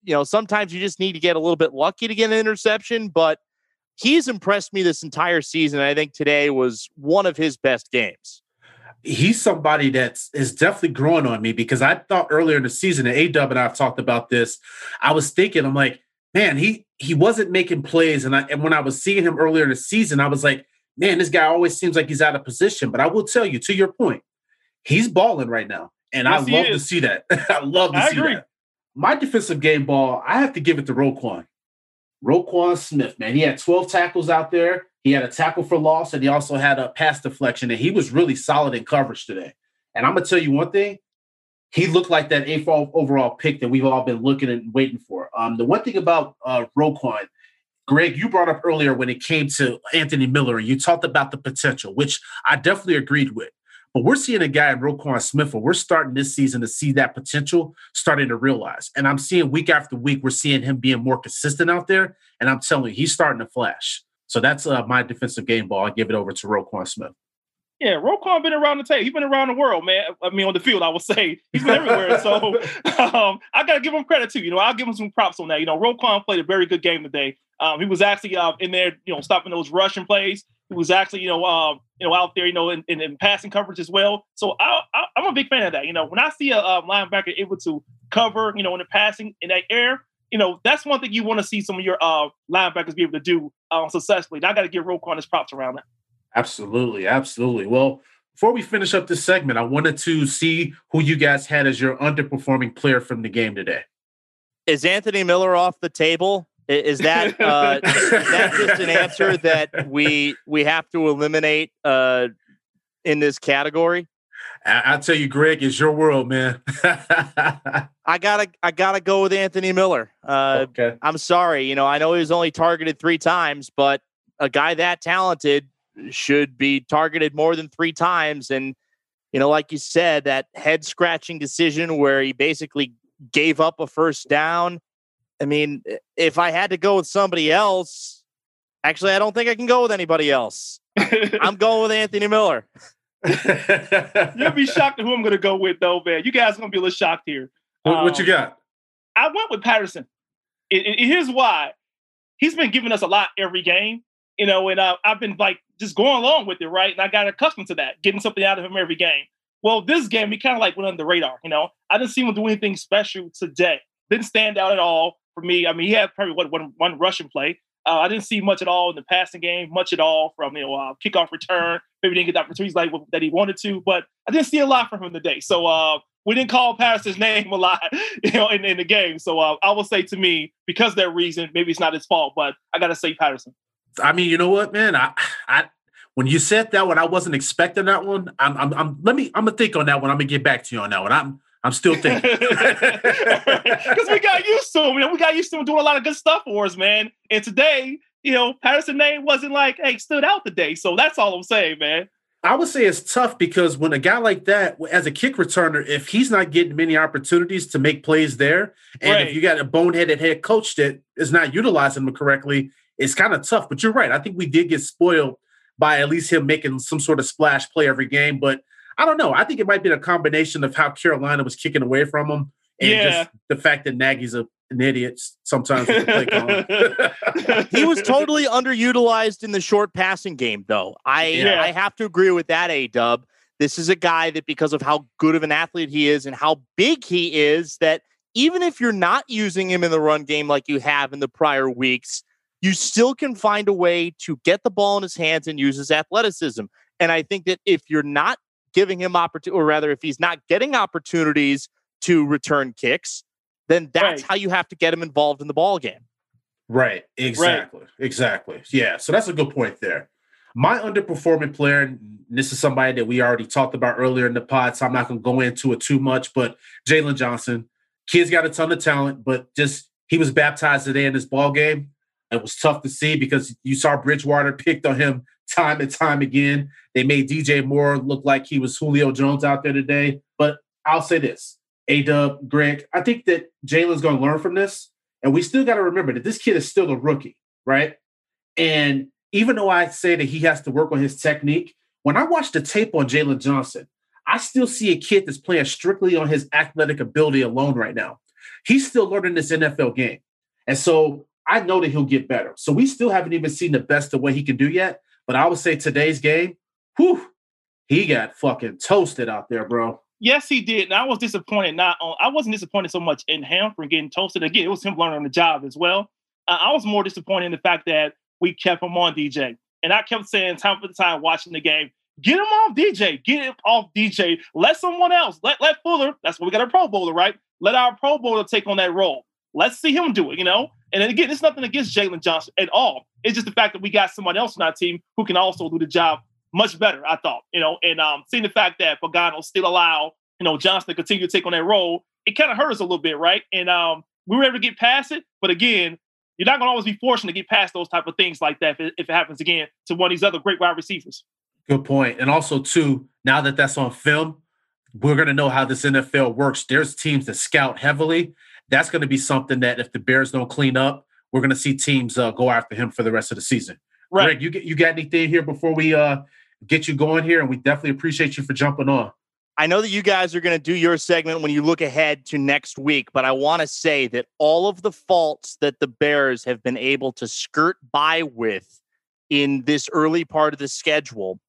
you know, sometimes you just need to get a little bit lucky to get an interception, but he's impressed me this entire season. I think today was one of his best games. He's somebody that's is definitely growing on me because I thought earlier in the season, and A-Dub and I have talked about this, I was thinking, I'm like, man, he he wasn't making plays. And, I, and when I was seeing him earlier in the season, I was like, man, this guy always seems like he's out of position. But I will tell you, to your point, he's balling right now. And yes, I love to see that. I love to I see agree. that. My defensive game ball, I have to give it to Roquan. Roquan Smith, man. He had twelve tackles out there. He had a tackle for loss, and he also had a pass deflection, and he was really solid in coverage today. And I'm going to tell you one thing. He looked like that eighth overall pick that we've all been looking and waiting for. Um, the one thing about uh, Roquan, Greg, you brought up earlier when it came to Anthony Miller, and you talked about the potential, which I definitely agreed with. But we're seeing a guy in Roquan Smith where we're starting this season to see that potential starting to realize. And I'm seeing week after week, we're seeing him being more consistent out there. And I'm telling you, he's starting to flash. So that's uh, my defensive game ball. I give it over to Roquan Smith. Yeah, Roquan been around the table. He's been around the world, man. I mean, on the field, I would say. He's been everywhere. So um, I got to give him credit, too. You know, I'll give him some props on that. You know, Roquan played a very good game today. Um, he was actually uh, in there, you know, stopping those rushing plays. He was actually, you know, um, you know, out there, you know, in, in, in passing coverage as well. So I, I, I'm a big fan of that. You know, when I see a, a linebacker able to cover, you know, in the passing in that air, you know, that's one thing you want to see some of your uh, linebackers be able to do uh, successfully. And I got to give Roquan his props around that. Absolutely. Absolutely. Well, before we finish up this segment, I wanted to see who you guys had as your underperforming player from the game today. Is Anthony Miller off the table? Is that uh, is that just an answer that we we have to eliminate uh, in this category? I, I tell you, Greg, it's your world, man. I gotta I gotta go with Anthony Miller. Uh, okay. I'm sorry, you know, I know he was only targeted three times, but a guy that talented should be targeted more than three times. And you know, like you said, that head scratching decision where he basically gave up a first down. I mean, if I had to go with somebody else, actually, I don't think I can go with anybody else. I'm going with Anthony Miller. You'll be shocked at who I'm going to go with, though, man. You guys are going to be a little shocked here. What, um, what you got? I went with Patterson. It, it, here's why. He's been giving us a lot every game, you know, and uh, I've been, like, just going along with it, right? And I got accustomed to that, getting something out of him every game. Well, this game, he kind of, like, went under the radar, you know? I didn't see him do anything special today. Didn't stand out at all. For me, I mean, he had probably one, one, one rushing play. Uh, I didn't see much at all in the passing game, much at all from, you know, uh, kickoff return. Maybe didn't get the opportunities like that he wanted to, but I didn't see a lot from him today. So uh, we didn't call Patterson's name a lot, you know, in, in the game. So uh, I will say to me, because of that reason, maybe it's not his fault, but I got to say Patterson. I mean, you know what, man? I, I, when you said that one, I wasn't expecting that one. I'm, I'm, I'm let me, I'm gonna think on that one. I'm gonna get back to you on that one. I'm. I'm still thinking. Because we got used to him. You know, we got used to him doing a lot of good stuff for us, man. And today, you know, Patterson's name wasn't like, hey, stood out today. So that's all I'm saying, man. I would say it's tough because when a guy like that, as a kick returner, if he's not getting many opportunities to make plays there, and right. if you got a boneheaded head coach that is not utilizing them correctly, it's kind of tough. But you're right. I think we did get spoiled by at least him making some sort of splash play every game. But I don't know. I think it might be a combination of how Carolina was kicking away from him and yeah. just the fact that Nagy's a, an idiot sometimes with the play call. He was totally underutilized in the short passing game, though. I yeah. I have to agree with that, A-Dub. This is a guy that because of how good of an athlete he is and how big he is, that even if you're not using him in the run game like you have in the prior weeks, you still can find a way to get the ball in his hands and use his athleticism. And I think that if you're not giving him opportunity, or rather, if he's not getting opportunities to return kicks, then that's right. how you have to get him involved in the ball game. Right. Exactly. Right. Exactly. Yeah. So that's a good point there. My underperforming player, and this is somebody that we already talked about earlier in the pod, so I'm not going to go into it too much, but Jalen Johnson, kid's got a ton of talent, but just he was baptized today in this ball game. It was tough to see because you saw Bridgewater picked on him time and time again. They made D J Moore look like he was Julio Jones out there today. But I'll say this, A-Dub, Greg, I think that Jalen's going to learn from this. And we still got to remember that this kid is still a rookie, right? And even though I say that he has to work on his technique, when I watch the tape on Jalen Johnson, I still see a kid that's playing strictly on his athletic ability alone right now. He's still learning this N F L game. And so I know that he'll get better. So we still haven't even seen the best of what he can do yet. But I would say today's game, whew, he got fucking toasted out there, bro. Yes, he did. And I was disappointed. Not on, I wasn't disappointed so much in him for getting toasted. Again, it was him learning on the job as well. Uh, I was more disappointed in the fact that we kept him on D J. And I kept saying time for the time watching the game, get him off D J. Get him off D J. Let someone else. Let let Fuller. That's what we got a Pro Bowler, right? Let our Pro Bowler take on that role. Let's see him do it, you know? And then again, it's nothing against Jalen Johnson at all. It's just the fact that we got someone else on our team who can also do the job much better, I thought, you know, and um, seeing the fact that Pagano still allowed, you know, Johnson to continue to take on that role, it kind of hurt us a little bit, right? And um, we were able to get past it. But again, you're not going to always be fortunate to get past those type of things like that if it, if it happens again to one of these other great wide receivers. Good point. And also, too, now that that's on film, we're going to know how this N F L works. There's teams that scout heavily. That's going to be something that if the Bears don't clean up, we're going to see teams uh, go after him for the rest of the season. Right. Greg, you, get, you got anything here before we uh, get you going here? And we definitely appreciate you for jumping on. I know that you guys are going to do your segment when you look ahead to next week, but I want to say that all of the faults that the Bears have been able to skirt by with in this early part of the schedule,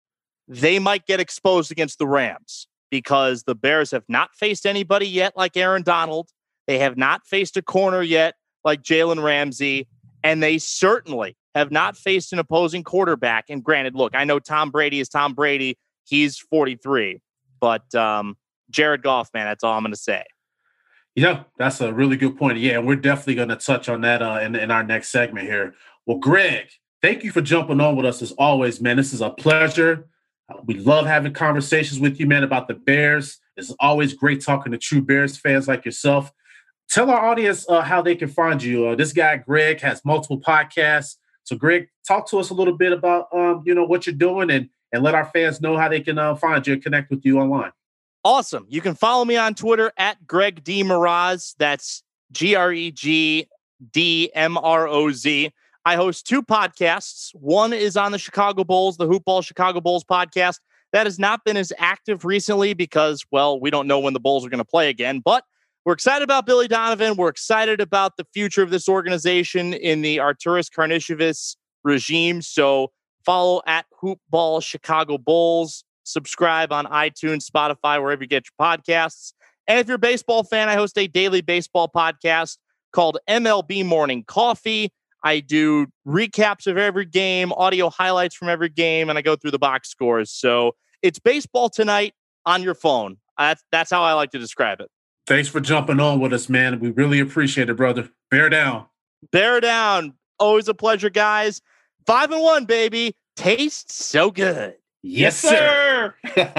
they might get exposed against the Rams because the Bears have not faced anybody yet like Aaron Donald. They have not faced a corner yet like Jalen Ramsey, and they certainly have not faced an opposing quarterback. And granted, look, I know Tom Brady is Tom Brady. He's forty-three. But um, Jared Goff, man, that's all I'm going to say. Yeah, that's a really good point. Yeah, we're definitely going to touch on that uh, in, in our next segment here. Well, Greg, thank you for jumping on with us as always, man. This is a pleasure. Uh, we love having conversations with you, man, about the Bears. It's always great talking to true Bears fans like yourself. Tell our audience uh, how they can find you. Uh, this guy, Greg, has multiple podcasts. So, Greg, talk to us a little bit about, um, you know, what you're doing and, and let our fans know how they can uh, find you and connect with you online. Awesome. You can follow me on Twitter at Greg D. Mroz. That's G R E G D M R O Z. I host two podcasts. One is on the Chicago Bulls, the Hoop Ball Chicago Bulls podcast. That has not been as active recently because, well, we don't know when the Bulls are going to play again, but we're excited about Billy Donovan. We're excited about the future of this organization in the Arturas Karnisovas regime. So follow at Hoop Ball Chicago Bulls. Subscribe on iTunes, Spotify, wherever you get your podcasts. And if you're a baseball fan, I host a daily baseball podcast called M L B Morning Coffee. I do recaps of every game, audio highlights from every game, and I go through the box scores. So it's baseball tonight on your phone. That's, that's how I like to describe it. Thanks for jumping on with us, man. We really appreciate it, brother. Bear down. Bear down. Always a pleasure, guys. Five and one, baby. Tastes so good. Yes, sir.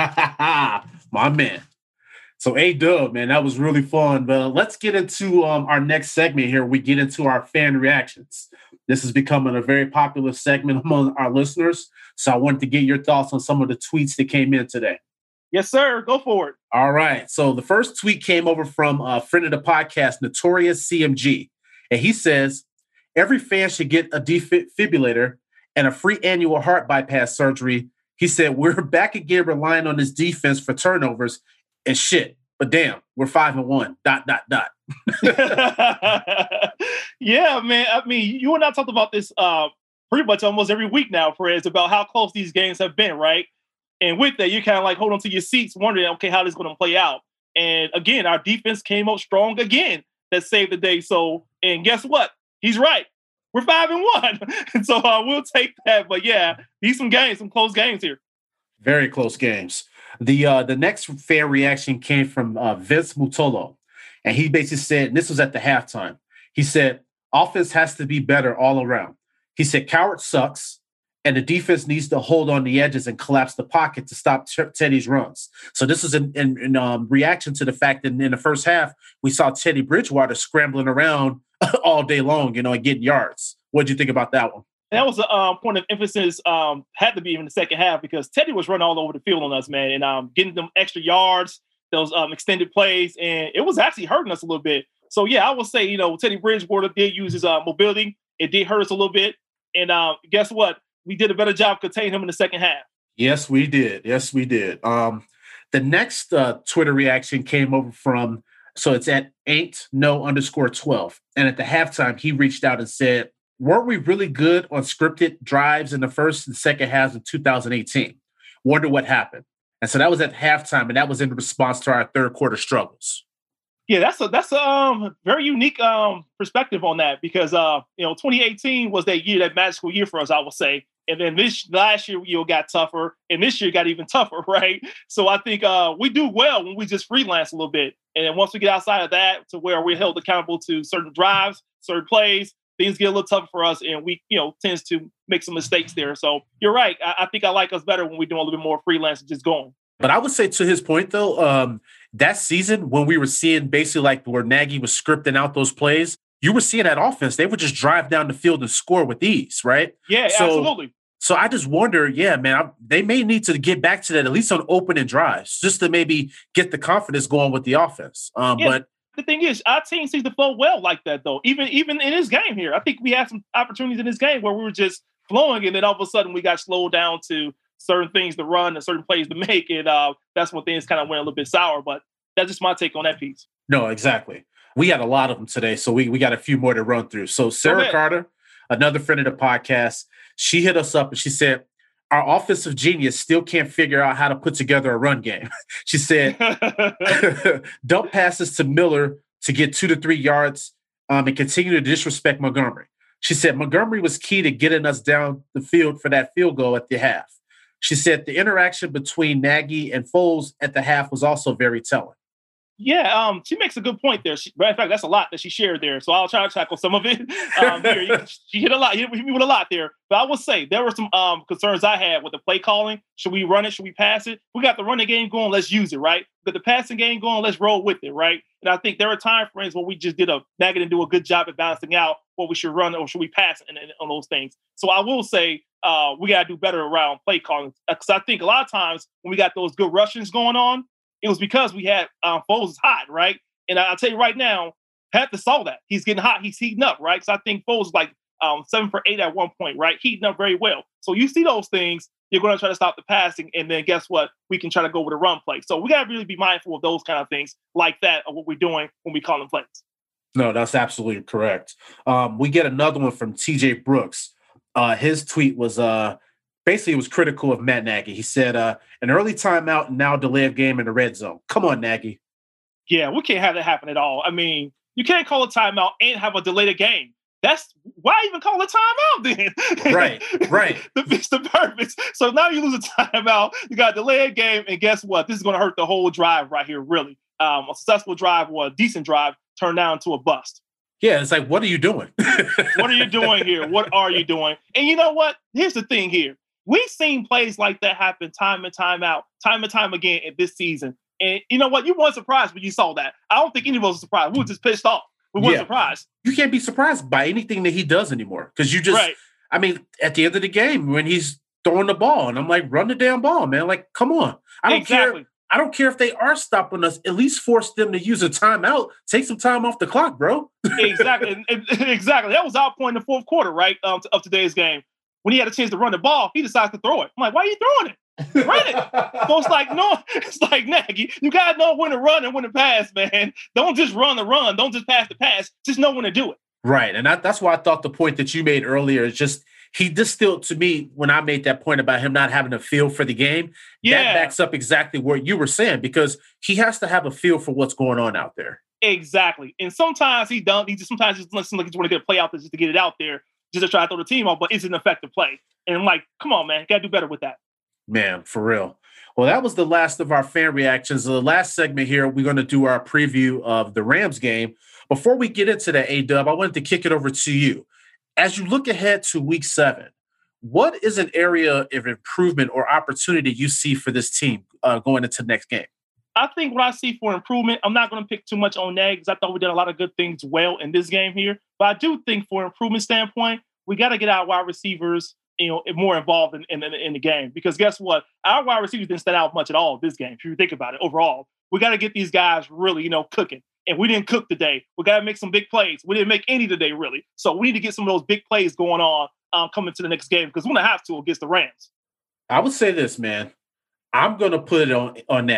My man. So, A-Dub, man, that was really fun. But let's get into um, our next segment here. We get into our fan reactions. This is becoming a very popular segment among our listeners. So I wanted to get your thoughts on some of the tweets that came in today. Yes, sir. Go for it. All right. So the first tweet came over from a friend of the podcast, Notorious C M G. And he says, every fan should get a defibrillator and a free annual heart bypass surgery. He said, we're back again relying on this defense for turnovers and shit. But damn, we're five and one, dot, dot, dot. Yeah, man. I mean, you and I talked about this uh, pretty much almost every week now, Perez, about how close these games have been, right? And with that, you kind of like hold on to your seats, wondering, okay, how this is going to play out. And again, our defense came up strong again. That saved the day. So, and guess what? He's right. We're five and one. And so uh, we'll take that. But yeah, these some games, some close games here. Very close games. The uh, the next fan reaction came from uh, Vince Mutolo. And he basically said, and this was at the halftime. He said, offense has to be better all around. He said, Coward sucks. And the defense needs to hold on the edges and collapse the pocket to stop T- Teddy's runs. So this is in, in, in um, reaction to the fact that in the first half, we saw Teddy Bridgewater scrambling around all day long, you know, and getting yards. What did you think about that one? And that was a um, point of emphasis, um, had to be in the second half because Teddy was running all over the field on us, man, and um, getting them extra yards, those um, extended plays, and it was actually hurting us a little bit. So, yeah, I would say, you know, Teddy Bridgewater did use his uh, mobility. It did hurt us a little bit. And uh, guess what? We did a better job containing him in the second half. Yes, we did. Yes, we did. Um, the next uh, Twitter reaction came over from So it's at ain't no underscore twelve. And at the halftime, he reached out and said, weren't we really good on scripted drives in the first and second halves of two thousand eighteen? Wonder what happened. And so that was at halftime, and that was in response to our third quarter struggles. Yeah, that's a that's a um, very unique um, perspective on that because uh, you know twenty eighteen was that year, that magical year for us, I would say. And then this last year, you know, got tougher, and this year got even tougher, right? So I think uh, we do well when we just freelance a little bit, and then once we get outside of that, to where we're held accountable to certain drives, certain plays, things get a little tougher for us, and we, you know, tends to make some mistakes there. So you're right. I, I think I like us better when we're doing a little bit more freelance and just going. But I would say to his point, though, um, that season when we were seeing basically like where Nagy was scripting out those plays, you were seeing that offense. They would just drive down the field and score with ease, right? Yeah, so, absolutely. So I just wonder, yeah, man, I, they may need to get back to that, at least on opening drives, just to maybe get the confidence going with the offense. Um, yeah, but the thing is, our team seems to flow well like that, though. Even even in this game here, I think we had some opportunities in this game where we were just flowing, and then all of a sudden we got slowed down to certain things to run and certain plays to make, and uh, that's when things kind of went a little bit sour. But that's just my take on that piece. No, exactly. We had a lot of them today, so we, we got a few more to run through. So Sarah okay. Carter, another friend of the podcast, she hit us up and she said, our offensive genius still can't figure out how to put together a run game. She said, dump passes to Miller to get two to three yards um, and continue to disrespect Montgomery. She said, Montgomery was key to getting us down the field for that field goal at the half. She said the interaction between Nagy and Foles at the half was also very telling. Yeah, um, she makes a good point there. She, matter of fact, that's a lot that she shared there. So I'll try to tackle some of it. Um, here, she hit a lot. Hit me with a lot there. But I will say there were some um, concerns I had with the play calling. Should we run it? Should we pass it? We got the running game going. Let's use it, right? Got the passing game going. Let's roll with it, right? And I think there are time frames where we just did a Nagy didn't do a good job at balancing out what we should run or should we pass and, and, on those things. So I will say uh, we got to do better around play calling because I think a lot of times when we got those good rushes going on, it was because we had um, Foles is hot, right? And I'll tell you right now, Panther saw that. He's getting hot. He's heating up, right? Because I think Foles is like um, seven for eight at one point, right? Heating up very well. So you see those things, you're going to try to stop the passing, and then guess what? We can try to go with a run play. So we got to really be mindful of those kind of things like that of what we're doing when we call them plays. No, that's absolutely correct. Um, we get another one from T J Brooks. Uh, his tweet was... Uh, Basically, it was critical of Matt Nagy. He said, uh, an early timeout and now delay of game in the red zone. Come on, Nagy. Yeah, we can't have that happen at all. I mean, you can't call a timeout and have a delay of game. That's why even call a timeout then? Right, right. To fix the purpose. So now you lose a timeout, you got a delay of game, and guess what? This is going to hurt the whole drive right here, really. Um, a successful drive or a decent drive turned down to a bust. Yeah, it's like, what are you doing? What are you doing here? What are you doing? And you know what? Here's the thing here. We've seen plays like that happen time and time out, time and time again in this season. And you know what? You weren't surprised when you saw that. I don't think any of us were surprised. We were just pissed off. We weren't yeah. surprised. You can't be surprised by anything that he does anymore. Because you just, right. I mean, at the end of the game, when he's throwing the ball, and I'm like, run the damn ball, man. Like, come on. I don't exactly. care. I don't care if they are stopping us. At least force them to use a timeout. Take some time off the clock, bro. Exactly. Exactly. That was our point in the fourth quarter, right, um, of today's game. When he had a chance to run the ball, he decides to throw it. I'm like, why are you throwing it? Run it. So it's like, no, it's like, Nagy, you got to know when to run and when to pass, man. Don't just run the run. Don't just pass the pass. Just know when to do it. Right. And I, that's why I thought the point that you made earlier is just, he distilled to me when I made that point about him not having a feel for the game. Yeah. That backs up exactly what you were saying, because he has to have a feel for what's going on out there. Exactly. And sometimes he don't. He just sometimes just listen like he just want to get a play out there just to get it out there, just to try to throw the team off, but it's an effective play. And I'm like, come on, man, got to do better with that. Man, for real. Well, that was the last of our fan reactions. The last segment here, we're going to do our preview of the Rams game. Before we get into that, A-Dub, I wanted to kick it over to you. As you look ahead to week seven, what is an area of improvement or opportunity you see for this team uh, going into the next game? I think what I see for improvement, I'm not going to pick too much on that because I thought we did a lot of good things well in this game here. But I do think for improvement standpoint, we got to get our wide receivers, you know, more involved in, in, in the game. Because guess what? Our wide receivers didn't stand out much at all this game, if you think about it overall. We got to get these guys really, you know, cooking. And we didn't cook today. We got to make some big plays. We didn't make any today, really. So we need to get some of those big plays going on um, coming to the next game because we're going to have to against the Rams. I would say this, man. I'm going to put it on, on Nagy.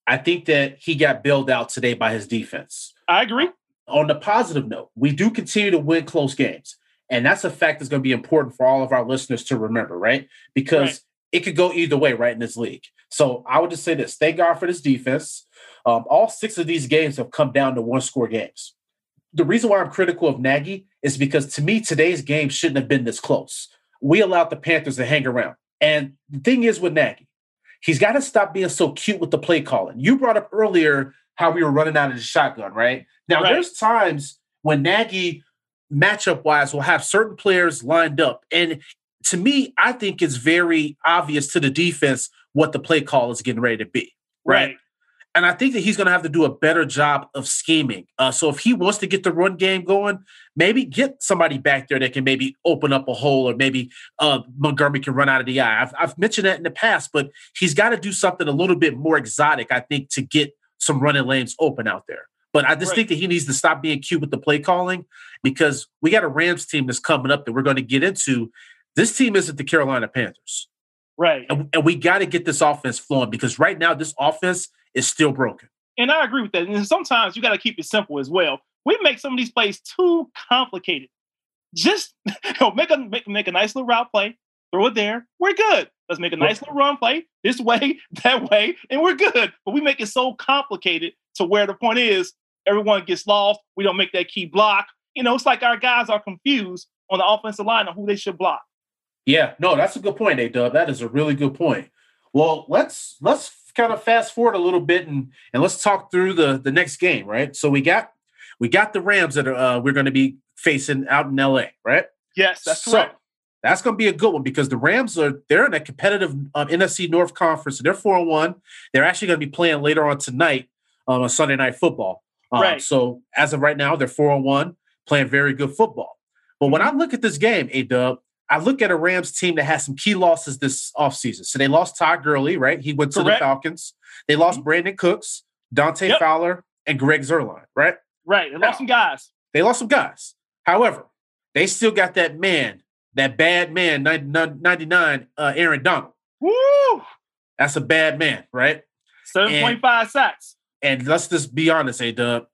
I think that he got bailed out today by his defense. I agree. On the positive note, we do continue to win close games. And that's a fact that's going to be important for all of our listeners to remember, right? Because right. it could go either way, right, in this league. So I would just say this. Thank God for this defense. Um, all six of these games have come down to one-score games. The reason why I'm critical of Nagy is because, to me, today's game shouldn't have been this close. We allowed the Panthers to hang around. And the thing is with Nagy, he's got to stop being so cute with the play calling. You brought up earlier how we were running out of the shotgun, right? Now, right. there's times when Nagy, matchup-wise, will have certain players lined up. And to me, I think it's very obvious to the defense what the play call is getting ready to be, right? right. And I think that he's going to have to do a better job of scheming. Uh, so if he wants to get the run game going, maybe get somebody back there that can maybe open up a hole, or maybe uh, Montgomery can run out of the eye. I've, I've mentioned that in the past, but he's got to do something a little bit more exotic, I think, to get some running lanes open out there. But I just right. think that he needs to stop being cute with the play calling, because we got a Rams team that's coming up that we're going to get into. This team isn't the Carolina Panthers. Right. And, and we got to get this offense flowing, because right now this offense is still broken. And I agree with that. And sometimes you got to keep it simple as well. We make some of these plays too complicated. Just you know, make a make, make a nice little route play, throw it there. We're good. Let's make a nice little run play this way, that way, and we're good. But we make it so complicated to where the point is everyone gets lost. We don't make that key block. You know, it's like our guys are confused on the offensive line on who they should block. Yeah, no, that's a good point, A-Dub. That is a really good point. Well, let's let's kind of fast forward a little bit and and let's talk through the the next game, right? So we got we got the Rams that are uh, we're going to be facing out in L A, right? Yes, that's so, correct. That's going to be a good one, because the Rams are they're in a competitive um, N F C North Conference. So they're four and one. They're actually going to be playing later on tonight um, on Sunday Night Football. Um, right. So as of right now, they're four and one, playing very good football. But when I look at this game, A-Dub, I look at a Rams team that has some key losses this offseason. So they lost Todd Gurley, right? He went to Correct. the Falcons. They lost mm-hmm. Brandon Cooks, Dante yep. Fowler, and Greg Zuerlein, right? Right. They now, lost some guys. They lost some guys. However, they still got that man, that bad man, ninety-nine, uh, Aaron Donald. Woo! That's a bad man, right? seven point five sacks. And let's just be honest, A-Dub.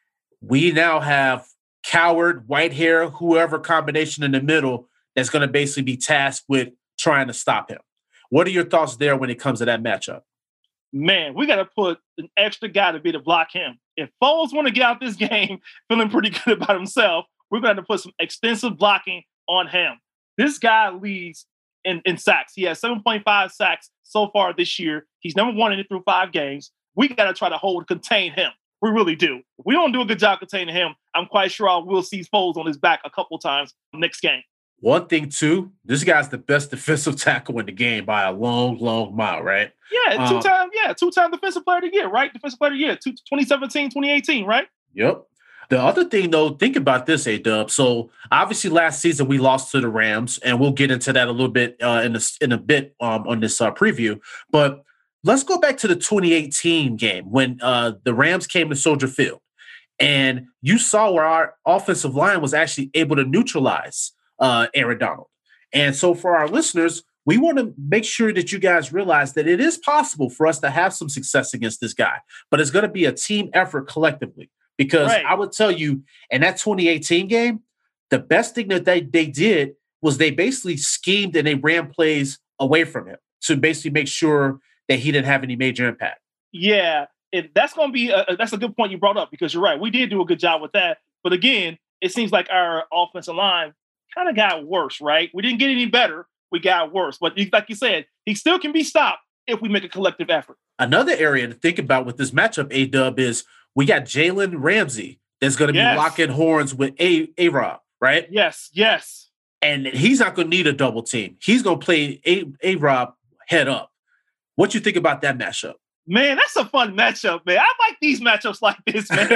We now have Coward, Whitehair, whoever combination in the middle that's going to basically be tasked with trying to stop him. What are your thoughts there when it comes to that matchup? Man, we got to put an extra guy to be to block him. If Foles want to get out this game feeling pretty good about himself, we're going to put some extensive blocking on him. This guy leads in, in sacks. He has seven point five sacks so far this year. He's number one in it through five games. We got to try to hold, contain him. We really do. If we don't do a good job containing him, I'm quite sure I will see Foles on his back a couple times next game. One thing, too, this guy's the best defensive tackle in the game by a long, long mile, right? Yeah, two-time, um, yeah, two-time defensive player of the year, right? Defensive player of the year, twenty seventeen, twenty eighteen, right? Yep. The other thing, though, think about this, A-Dub. So, obviously, last season we lost to the Rams, and we'll get into that a little bit uh, in, a, in a bit um, on this uh, preview. But let's go back to the twenty eighteen game when uh, the Rams came to Soldier Field, and you saw where our offensive line was actually able to neutralize uh, Aaron Donald. And so for our listeners, we want to make sure that you guys realize that it is possible for us to have some success against this guy, but it's going to be a team effort collectively. Because right. I would tell you, in that twenty eighteen game, the best thing that they, they did was they basically schemed and they ran plays away from him to basically make sure that he didn't have any major impact. Yeah, and that's going to be a, that's a good point you brought up, because you're right. We did do a good job with that. But again, it seems like our offensive line kind of got worse, right? We didn't get any better. We got worse. But like you said, he still can be stopped if we make a collective effort. Another area to think about with this matchup, A-Dub, is we got Jalen Ramsey that's going to yes. be locking horns with A- A-Rob, right? Yes, yes. And he's not going to need a double team. He's going to play A- A-Rob head up. What you think about that matchup? Man, that's a fun matchup, man. I like these matchups like this, man.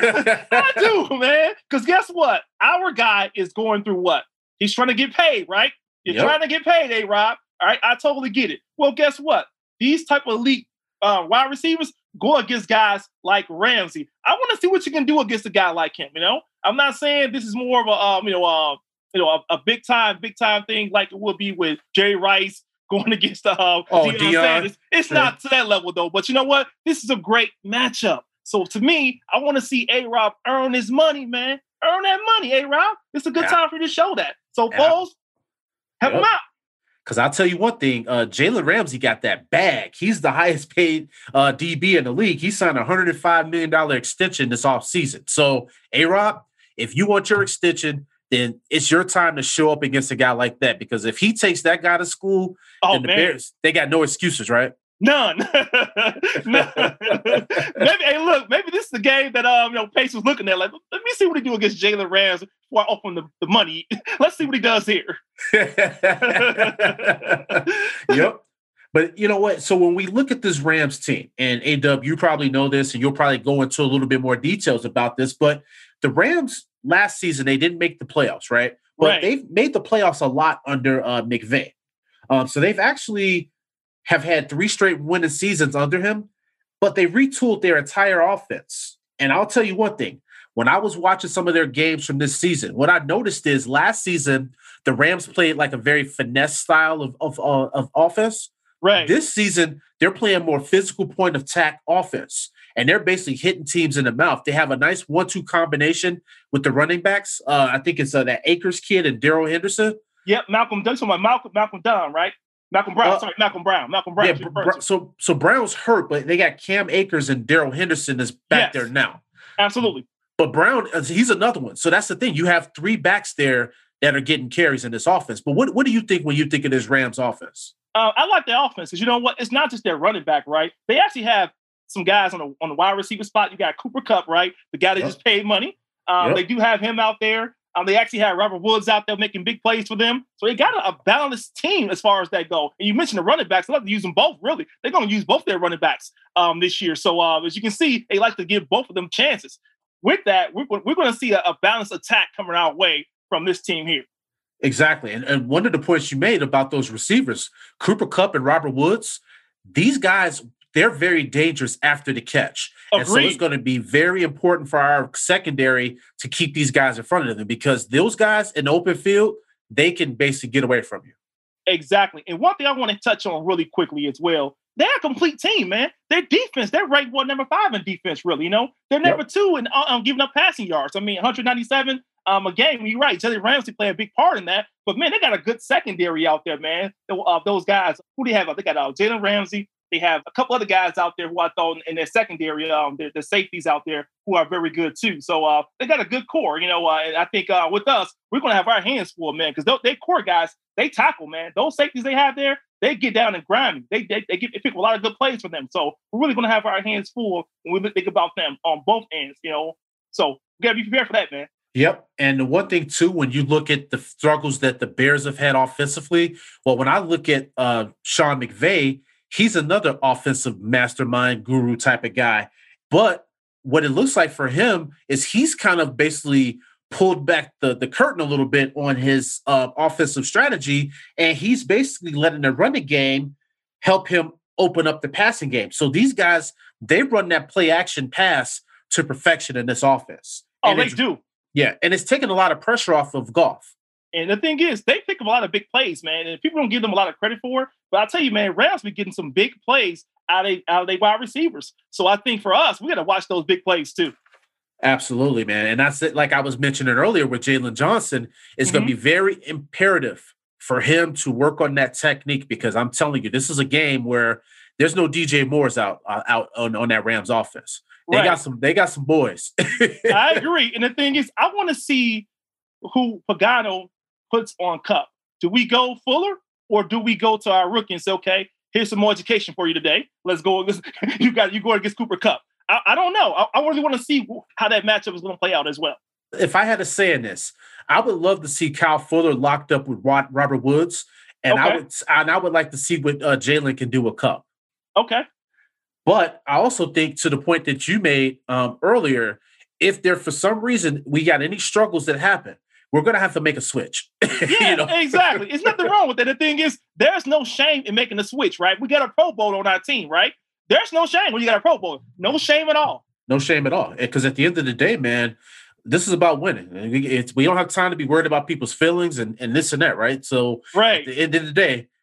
I do, man. Because guess what? Our guy is going through what? He's trying to get paid, right? You're yep. trying to get paid, A-Rob. All right, I totally get it. Well, guess what? These type of elite uh, wide receivers go against guys like Ramsey. I want to see what you can do against a guy like him, you know? I'm not saying this is more of a, um, you know, uh, you know, a, a big time, big time thing like it would be with Jerry Rice, going against the uh, Oh, Deion Deion. Sanders. It's Sure. not to that level though. But you know what? This is a great matchup. So to me, I want to see A-Rob earn his money, man. Earn that money, A-Rob. It's a good Yeah. time for you to show that. So, Yeah. Foles, help him Yep. out. Because I'll tell you one thing, uh, Jalen Ramsey got that bag. He's the highest paid uh, D B in the league. He signed a one hundred five million dollars extension this offseason. So, A-Rob, if you want your extension, then it's your time to show up against a guy like that. Because if he takes that guy to school, Oh, then the man. Bears, they got no excuses, right? None. None. Maybe, hey, look, maybe this is the game that um, you know, Pace was looking at. Like, let me see what he do against Jalen Rams before I open the, the money. Let's see what he does here. Yep. But you know what? So when we look at this Rams team, and A-Dub, you probably know this, and you'll probably go into a little bit more details about this, but the Rams last season, they didn't make the playoffs, right? But Right. they've made the playoffs a lot under uh, McVay. Um, so they've actually have had three straight winning seasons under him, but they retooled their entire offense. And I'll tell you one thing. When I was watching some of their games from this season, what I noticed is last season, the Rams played like a very finesse style of, of, uh, of offense. Right. This season, they're playing more physical point of attack offense, and they're basically hitting teams in the mouth. They have a nice one two combination with the running backs. Uh, I think it's uh, that Akers kid and Daryl Henderson. Yep, Malcolm Dunn. So my Malcolm, Malcolm Dunn, right? Malcolm Brown. Uh, Sorry, Malcolm Brown. Malcolm Brown. Yeah, is your Br- person. so so Brown's hurt, but they got Cam Akers and Daryl Henderson is back Yes. there now. Absolutely. But Brown, uh, he's another one. So that's the thing. You have three backs there that are getting carries in this offense. But what, what do you think when you think of this Rams offense? Uh, I like their offense because you know what? It's not just their running back, right? They actually have some guys on the on the wide receiver spot. You got Cooper Kupp, right? The guy that Yep. just paid money. Um, Yep. They do have him out there. Um, they actually have Robert Woods out there making big plays for them. So they got a, a balanced team as far as that go. And you mentioned the running backs. They like to use them both, really. They're going to use both their running backs um, this year. So uh, as you can see, they like to give both of them chances. With that, we're, we're going to see a, a balanced attack coming our way from this team here. Exactly. And, and one of the points you made about those receivers, Cooper Kupp and Robert Woods, these guys, they're very dangerous after the catch. And so it's Agreed. going to be very important for our secondary to keep these guys in front of them because those guys in the open field, they can basically get away from you. Exactly. And one thing I want to touch on really quickly as well, they're a complete team, man. Their defense, they're ranked one number five in defense, really. You know, they're number Yep. two in uh, um, giving up passing yards. I mean, one hundred ninety-seven um, a game. You're right. Jalen Ramsey play a big part in that. But man, they got a good secondary out there, man. Uh, those guys, who do they have? They got uh, Jalen Ramsey. They have a couple other guys out there who I thought in their secondary, um, the, the safeties out there who are very good too. So uh, they got a good core, you know. Uh, and I think uh, with us, we're going to have our hands full, man, because they core guys, they tackle, man. Those safeties they have there, they get down and grind you. They they, they, get, they pick a lot of good plays for them. So we're really going to have our hands full when we think about them on both ends, you know. So we got to be prepared for that, man. Yep. And the one thing, too, when you look at the struggles that the Bears have had offensively, well, when I look at uh, Sean McVay, he's another offensive mastermind guru type of guy. But what it looks like for him is he's kind of basically pulled back the, the curtain a little bit on his uh, offensive strategy, and he's basically letting the running game help him open up the passing game. So these guys, they run that play action pass to perfection in this offense. Oh, And they it's- do. Yeah, and it's taking a lot of pressure off of Goff. And the thing is, they pick up a lot of big plays, man. And people don't give them a lot of credit for it. But I'll tell you, man, Rams be getting some big plays out of, out of their wide receivers. So I think for us, we got to watch those big plays too. Absolutely, man. And that's it. Like I was mentioning earlier with Jalen Johnson, it's going to be very imperative for him to work on that technique because I'm telling you, this is a game where there's no D J Moore's out uh, out on, on that Rams offense. They Right. got some. They got some boys. I agree. And the thing is, I want to see who Pagano puts on Cup. Do we go Fuller or do we go to our rookie and say, okay, here's some more education for you today. Let's go. You got you go against Cooper Cup. I, I don't know. I, I really want to see how that matchup is going to play out as well. If I had to say in this, I would love to see Kyle Fuller locked up with Rod, Robert Woods, and I Okay. would and I would like to see what uh, Jalen can do with Cup. Okay. But I also think to the point that you made um, earlier, if there for some reason we got any struggles that happen, we're going to have to make a switch. Yeah, You know? exactly. There's nothing wrong with that. The thing is, there's no shame in making the switch, right? We got a Pro Bowl on our team, right? There's no shame when you got a Pro Bowl. No shame at all. No shame at all. Because at the end of the day, man, this is about winning. And we- It's, we don't have time to be worried about people's feelings and, and this and that, right? So Right. at the end of the day,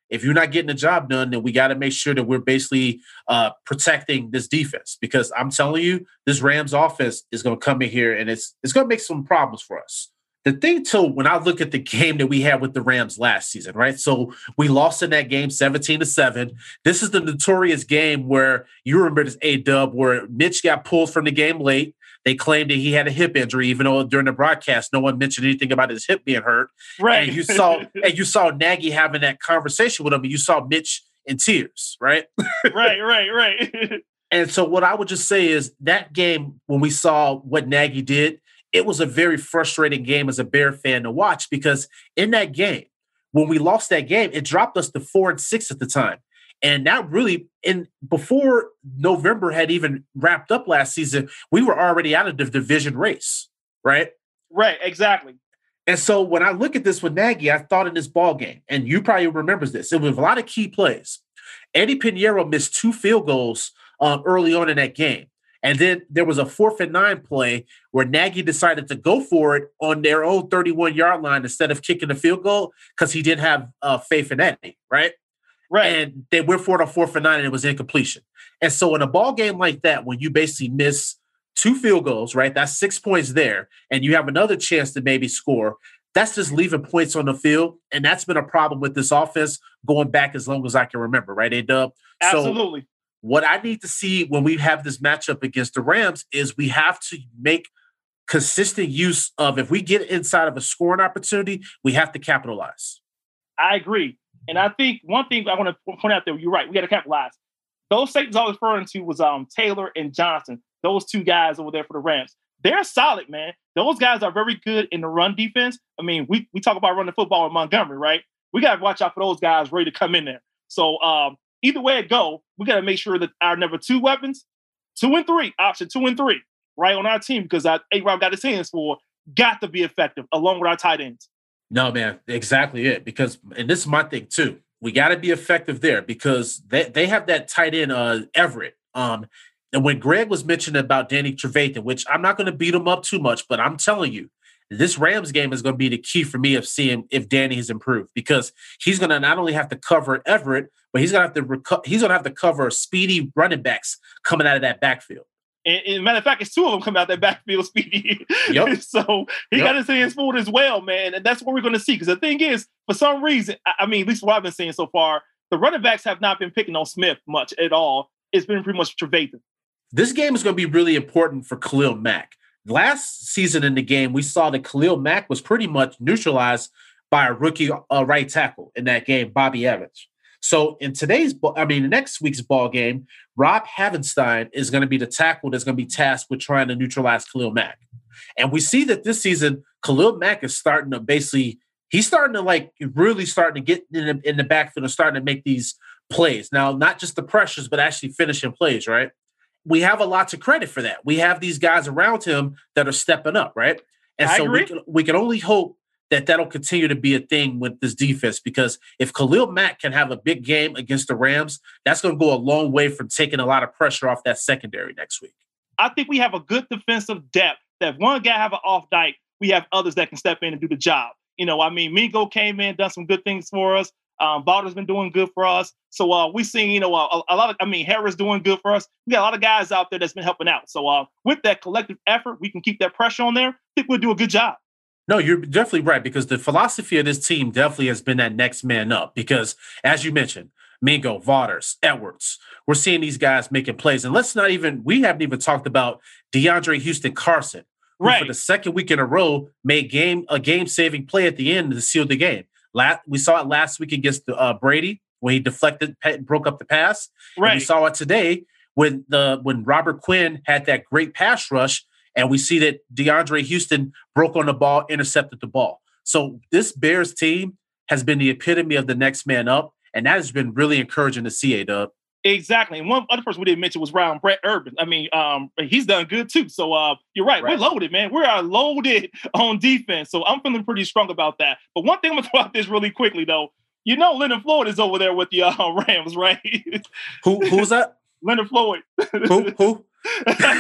if you're not getting the job done, then we got to make sure that we're basically uh, protecting this defense. Because I'm telling you, this Rams offense is going to come in here and it's it's going to make some problems for us. The thing, too, when I look at the game that we had with the Rams last season, right? So we lost in that game seventeen to seven. This is the notorious game where you remember this A-Dub where Mitch got pulled from the game late. They claimed that he had a hip injury, even though during the broadcast, no one mentioned anything about his hip being hurt. Right. And you saw and you saw Nagy having that conversation with him, and you saw Mitch in tears, right? right, right, right. And so what I would just say is that game, when we saw what Nagy did, it was a very frustrating game as a Bear fan to watch, because in that game, when we lost that game, it dropped us to four and six at the time. And that really, in before November had even wrapped up last season, we were already out of the division race, right? Right, exactly. And so when I look at this with Nagy, I thought in this ball game, and you probably remembers this, it was a lot of key plays. Eddie Pinheiro missed two field goals um, early on in that game. And then there was a fourth and nine play where Nagy decided to go for it on their own thirty-one-yard line instead of kicking the field goal because he didn't have uh, faith in Eddie, right? Right. And they went for it on fourth and nine, and it was incompletion. And so in a ball game like that, when you basically miss two field goals, right, that's six points there, and you have another chance to maybe score, that's just leaving points on the field. And that's been a problem with this offense going back as long as I can remember, right, A-Dub? Absolutely. So what I need to see when we have this matchup against the Rams is we have to make consistent use of, if we get inside of a scoring opportunity, we have to capitalize. I agree. And I think one thing I want to point out there, you're right, we got to capitalize. Those safeties I was referring to was um, Taylor and Johnson, those two guys over there for the Rams. They're solid, man. Those guys are very good in the run defense. I mean, we we talk about running football in Montgomery, right? We got to watch out for those guys ready to come in there. So um, either way it go, we got to make sure that our number two weapons, two and three, option two and three, right on our team, because our A-Rob got his hands for, got to be effective along with our tight ends. No, man, exactly it. Because, and this is my thing too, we got to be effective there because they, they have that tight end, uh, Everett. Um, and when Greg was mentioning about Danny Trevathan, which I'm not going to beat him up too much, but I'm telling you, this Rams game is going to be the key for me of seeing if Danny has improved, because he's going to not only have to cover Everett, but he's going to have to reco- he's going to have to cover speedy running backs coming out of that backfield. And, and matter of fact, it's two of them coming out that backfield speedy. Yep. So he Yep. got his hands full as well, man. And that's what we're going to see. Because the thing is, for some reason, I, I mean, at least what I've been seeing so far, the running backs have not been picking on Smith much at all. It's been pretty much Trevathan. This game is going to be really important for Khalil Mack. Last season in the game, we saw that Khalil Mack was pretty much neutralized by a rookie uh, right tackle in that game, Bobby Evans. So in today's, I mean, next week's ball game, Rob Havenstein is going to be the tackle that's going to be tasked with trying to neutralize Khalil Mack. And we see that this season, Khalil Mack is starting to basically, he's starting to like really starting to get in the, in the backfield and starting to make these plays. Now, not just the pressures, but actually finishing plays, right? We have a lot to credit for that. We have these guys around him that are stepping up, right? And I so agree. we can, we can only hope that that'll continue to be a thing with this defense, because if Khalil Mack can have a big game against the Rams, that's going to go a long way from taking a lot of pressure off that secondary next week. I think we have a good defensive depth. That if one guy have an off night, we have others that can step in and do the job. You know, I mean, Mingo came in, done some good things for us. Um, Balder's been doing good for us. So uh, we've seen, you know, a, a lot of, I mean, Harris doing good for us. We got a lot of guys out there that's been helping out. So uh, with that collective effort, we can keep that pressure on there. I think we'll do a good job. No, you're definitely right, because the philosophy of this team definitely has been that next man up. Because as you mentioned, Mingo, Waters, Edwards, we're seeing these guys making plays. And let's not even, we haven't even talked about DeAndre Houston Carson, who Right. for the second week in a row made game a game-saving play at the end to seal the game. Last, we saw it last week against uh, Brady when he deflected, broke up the pass. Right. And we saw it today when the when Robert Quinn had that great pass rush, and we see that DeAndre Houston broke on the ball, intercepted the ball. So this Bears team has been the epitome of the next man up, and that has been really encouraging to see, A-Dub. Exactly. And one other person we didn't mention was Ryan Brett Urban. I mean, um, he's done good too. So uh, you're right. Right. We're loaded, man. We are loaded on defense. So I'm feeling pretty strong about that. But one thing I'm going to throw out this really quickly, though. You know Leonard Floyd is over there with the uh, Rams, right? Who who's that? Leonard Floyd. Who? Who? Just want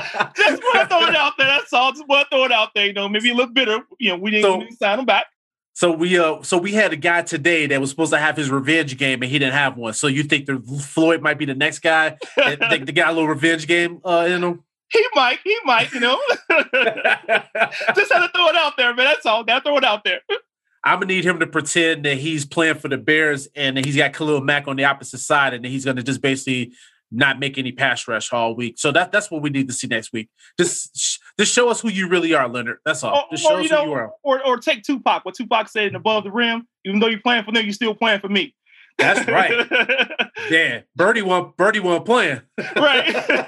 to throw it out there. That's all. Just want to throw it out there. You know, maybe a little bitter. You know, we didn't, So- we didn't sign him back. So we uh so we had a guy today that was supposed to have his revenge game and he didn't have one. So you think the Floyd might be the next guy that, that, that got a little revenge game uh in him? He might, he might, you know. Just had to throw it out there, man. That's all. Gotta throw it out there. I'm gonna need him to pretend that he's playing for the Bears and that he's got Khalil Mack on the opposite side, and that he's gonna just basically not make any pass rush all week. So that that's what we need to see next week. Just just show us who you really are, Leonard. That's all. Or, just show or, us you know, who you are. Or or take Tupac. What Tupac said in Above the Rim. Even though you're playing for them, you're still playing for me. That's right. Yeah, Birdie won. Birdie won playing. Right.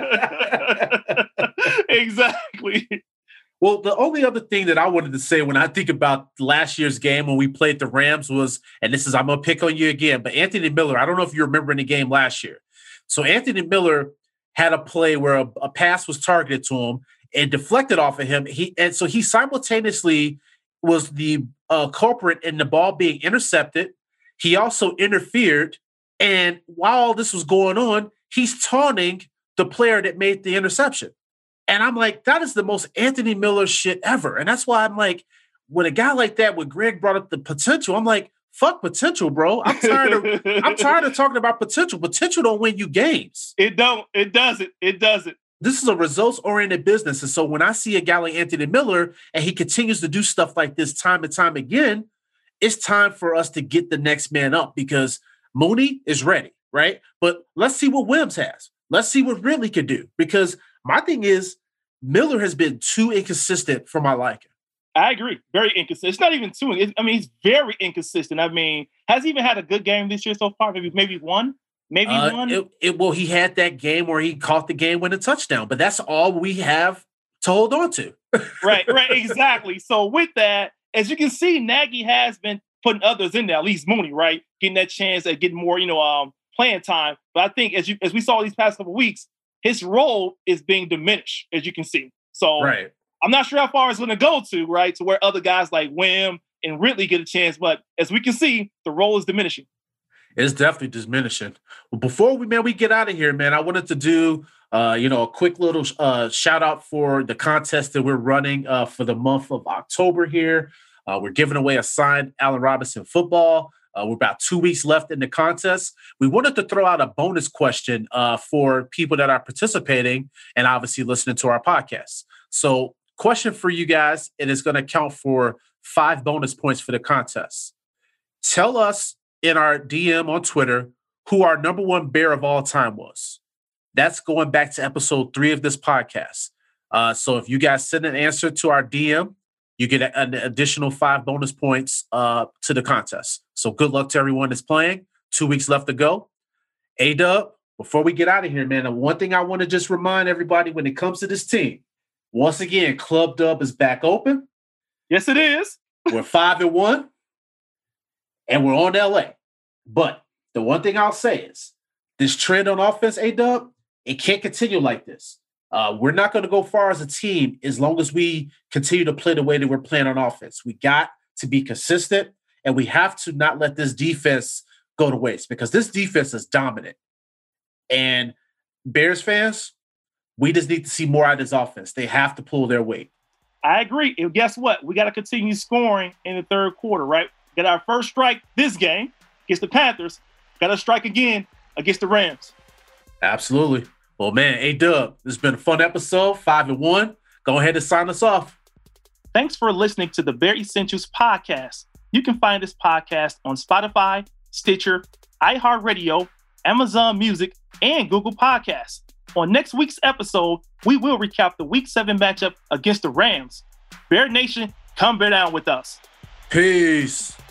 Exactly. Well, the only other thing that I wanted to say when I think about last year's game when we played the Rams was, and this is, I'm going to pick on you again, but Anthony Miller, I don't know if you remember in the game last year. So Anthony Miller had a play where a, a pass was targeted to him and deflected off of him. He And so he simultaneously was the uh, culprit in the ball being intercepted. He also interfered. And while all this was going on, he's taunting the player that made the interception. And I'm like, that is the most Anthony Miller shit ever. And that's why I'm like, when a guy like that, when Greg brought up the potential, I'm like, fuck potential, bro. I'm tired of I'm tired of talking about potential. Potential don't win you games. It don't. It doesn't. It doesn't. This is a results-oriented business. And so when I see a guy like Anthony Miller and he continues to do stuff like this time and time again, it's time for us to get the next man up because Mooney is ready, right? But let's see what Williams has. Let's see what Ridley could do. Because my thing is, Miller has been too inconsistent for my liking. I agree. Very inconsistent. It's not even too. It, I mean, he's very inconsistent. I mean, has he even had a good game this year so far? Maybe, maybe one. Maybe uh, one. It, it, well, he had that game where he caught the game-winning touchdown, but that's all we have to hold on to. Right. Right. Exactly. So with that, as you can see, Nagy has been putting others in there. At least Mooney, right, getting that chance at getting more, you know, um, playing time. But I think as you as we saw these past couple of weeks, his role is being diminished, as you can see. So right. I'm not sure how far it's going to go to, right, to where other guys like Wim and Ridley get a chance. But as we can see, the role is diminishing. It's definitely diminishing. Well, before we, man, we get out of here, man, I wanted to do, uh, you know, a quick little uh, shout out for the contest that we're running uh, for the month of October here. Uh, we're giving away a signed Allen Robinson football. Uh, we're about two weeks left in the contest. We wanted to throw out a bonus question uh, for people that are participating and obviously listening to our podcast. So question for you guys, and it's going to count for five bonus points for the contest. Tell us in our D M on Twitter who our number one Bear of all time was. That's going back to episode three of this podcast. Uh, so if you guys send an answer to our D M, you get an additional five bonus points uh, to the contest. So good luck to everyone that's playing. Two weeks left to go. A-Dub, before we get out of here, man, one thing I want to just remind everybody when it comes to this team, once again, Club Dub is back open. Yes, it is. We're five and one, and we're on L A. But the one thing I'll say is this trend on offense, A-Dub, it can't continue like this. Uh, we're not going to go far as a team as long as we continue to play the way that we're playing on offense. We got to be consistent, and we have to not let this defense go to waste because this defense is dominant. And Bears fans, we just need to see more out of this offense. They have to pull their weight. I agree. And guess what? We got to continue scoring in the third quarter, right? Get our first strike this game against the Panthers. Got to strike again against the Rams. Absolutely. Well, man, A-Dub, this has been a fun episode, five and one. Go ahead and sign us off. Thanks for listening to the Bear Essentials podcast. You can find this podcast on Spotify, Stitcher, iHeartRadio, Amazon Music, and Google Podcasts. On next week's episode, we will recap the Week seven matchup against the Rams. Bear Nation, come bear down with us. Peace.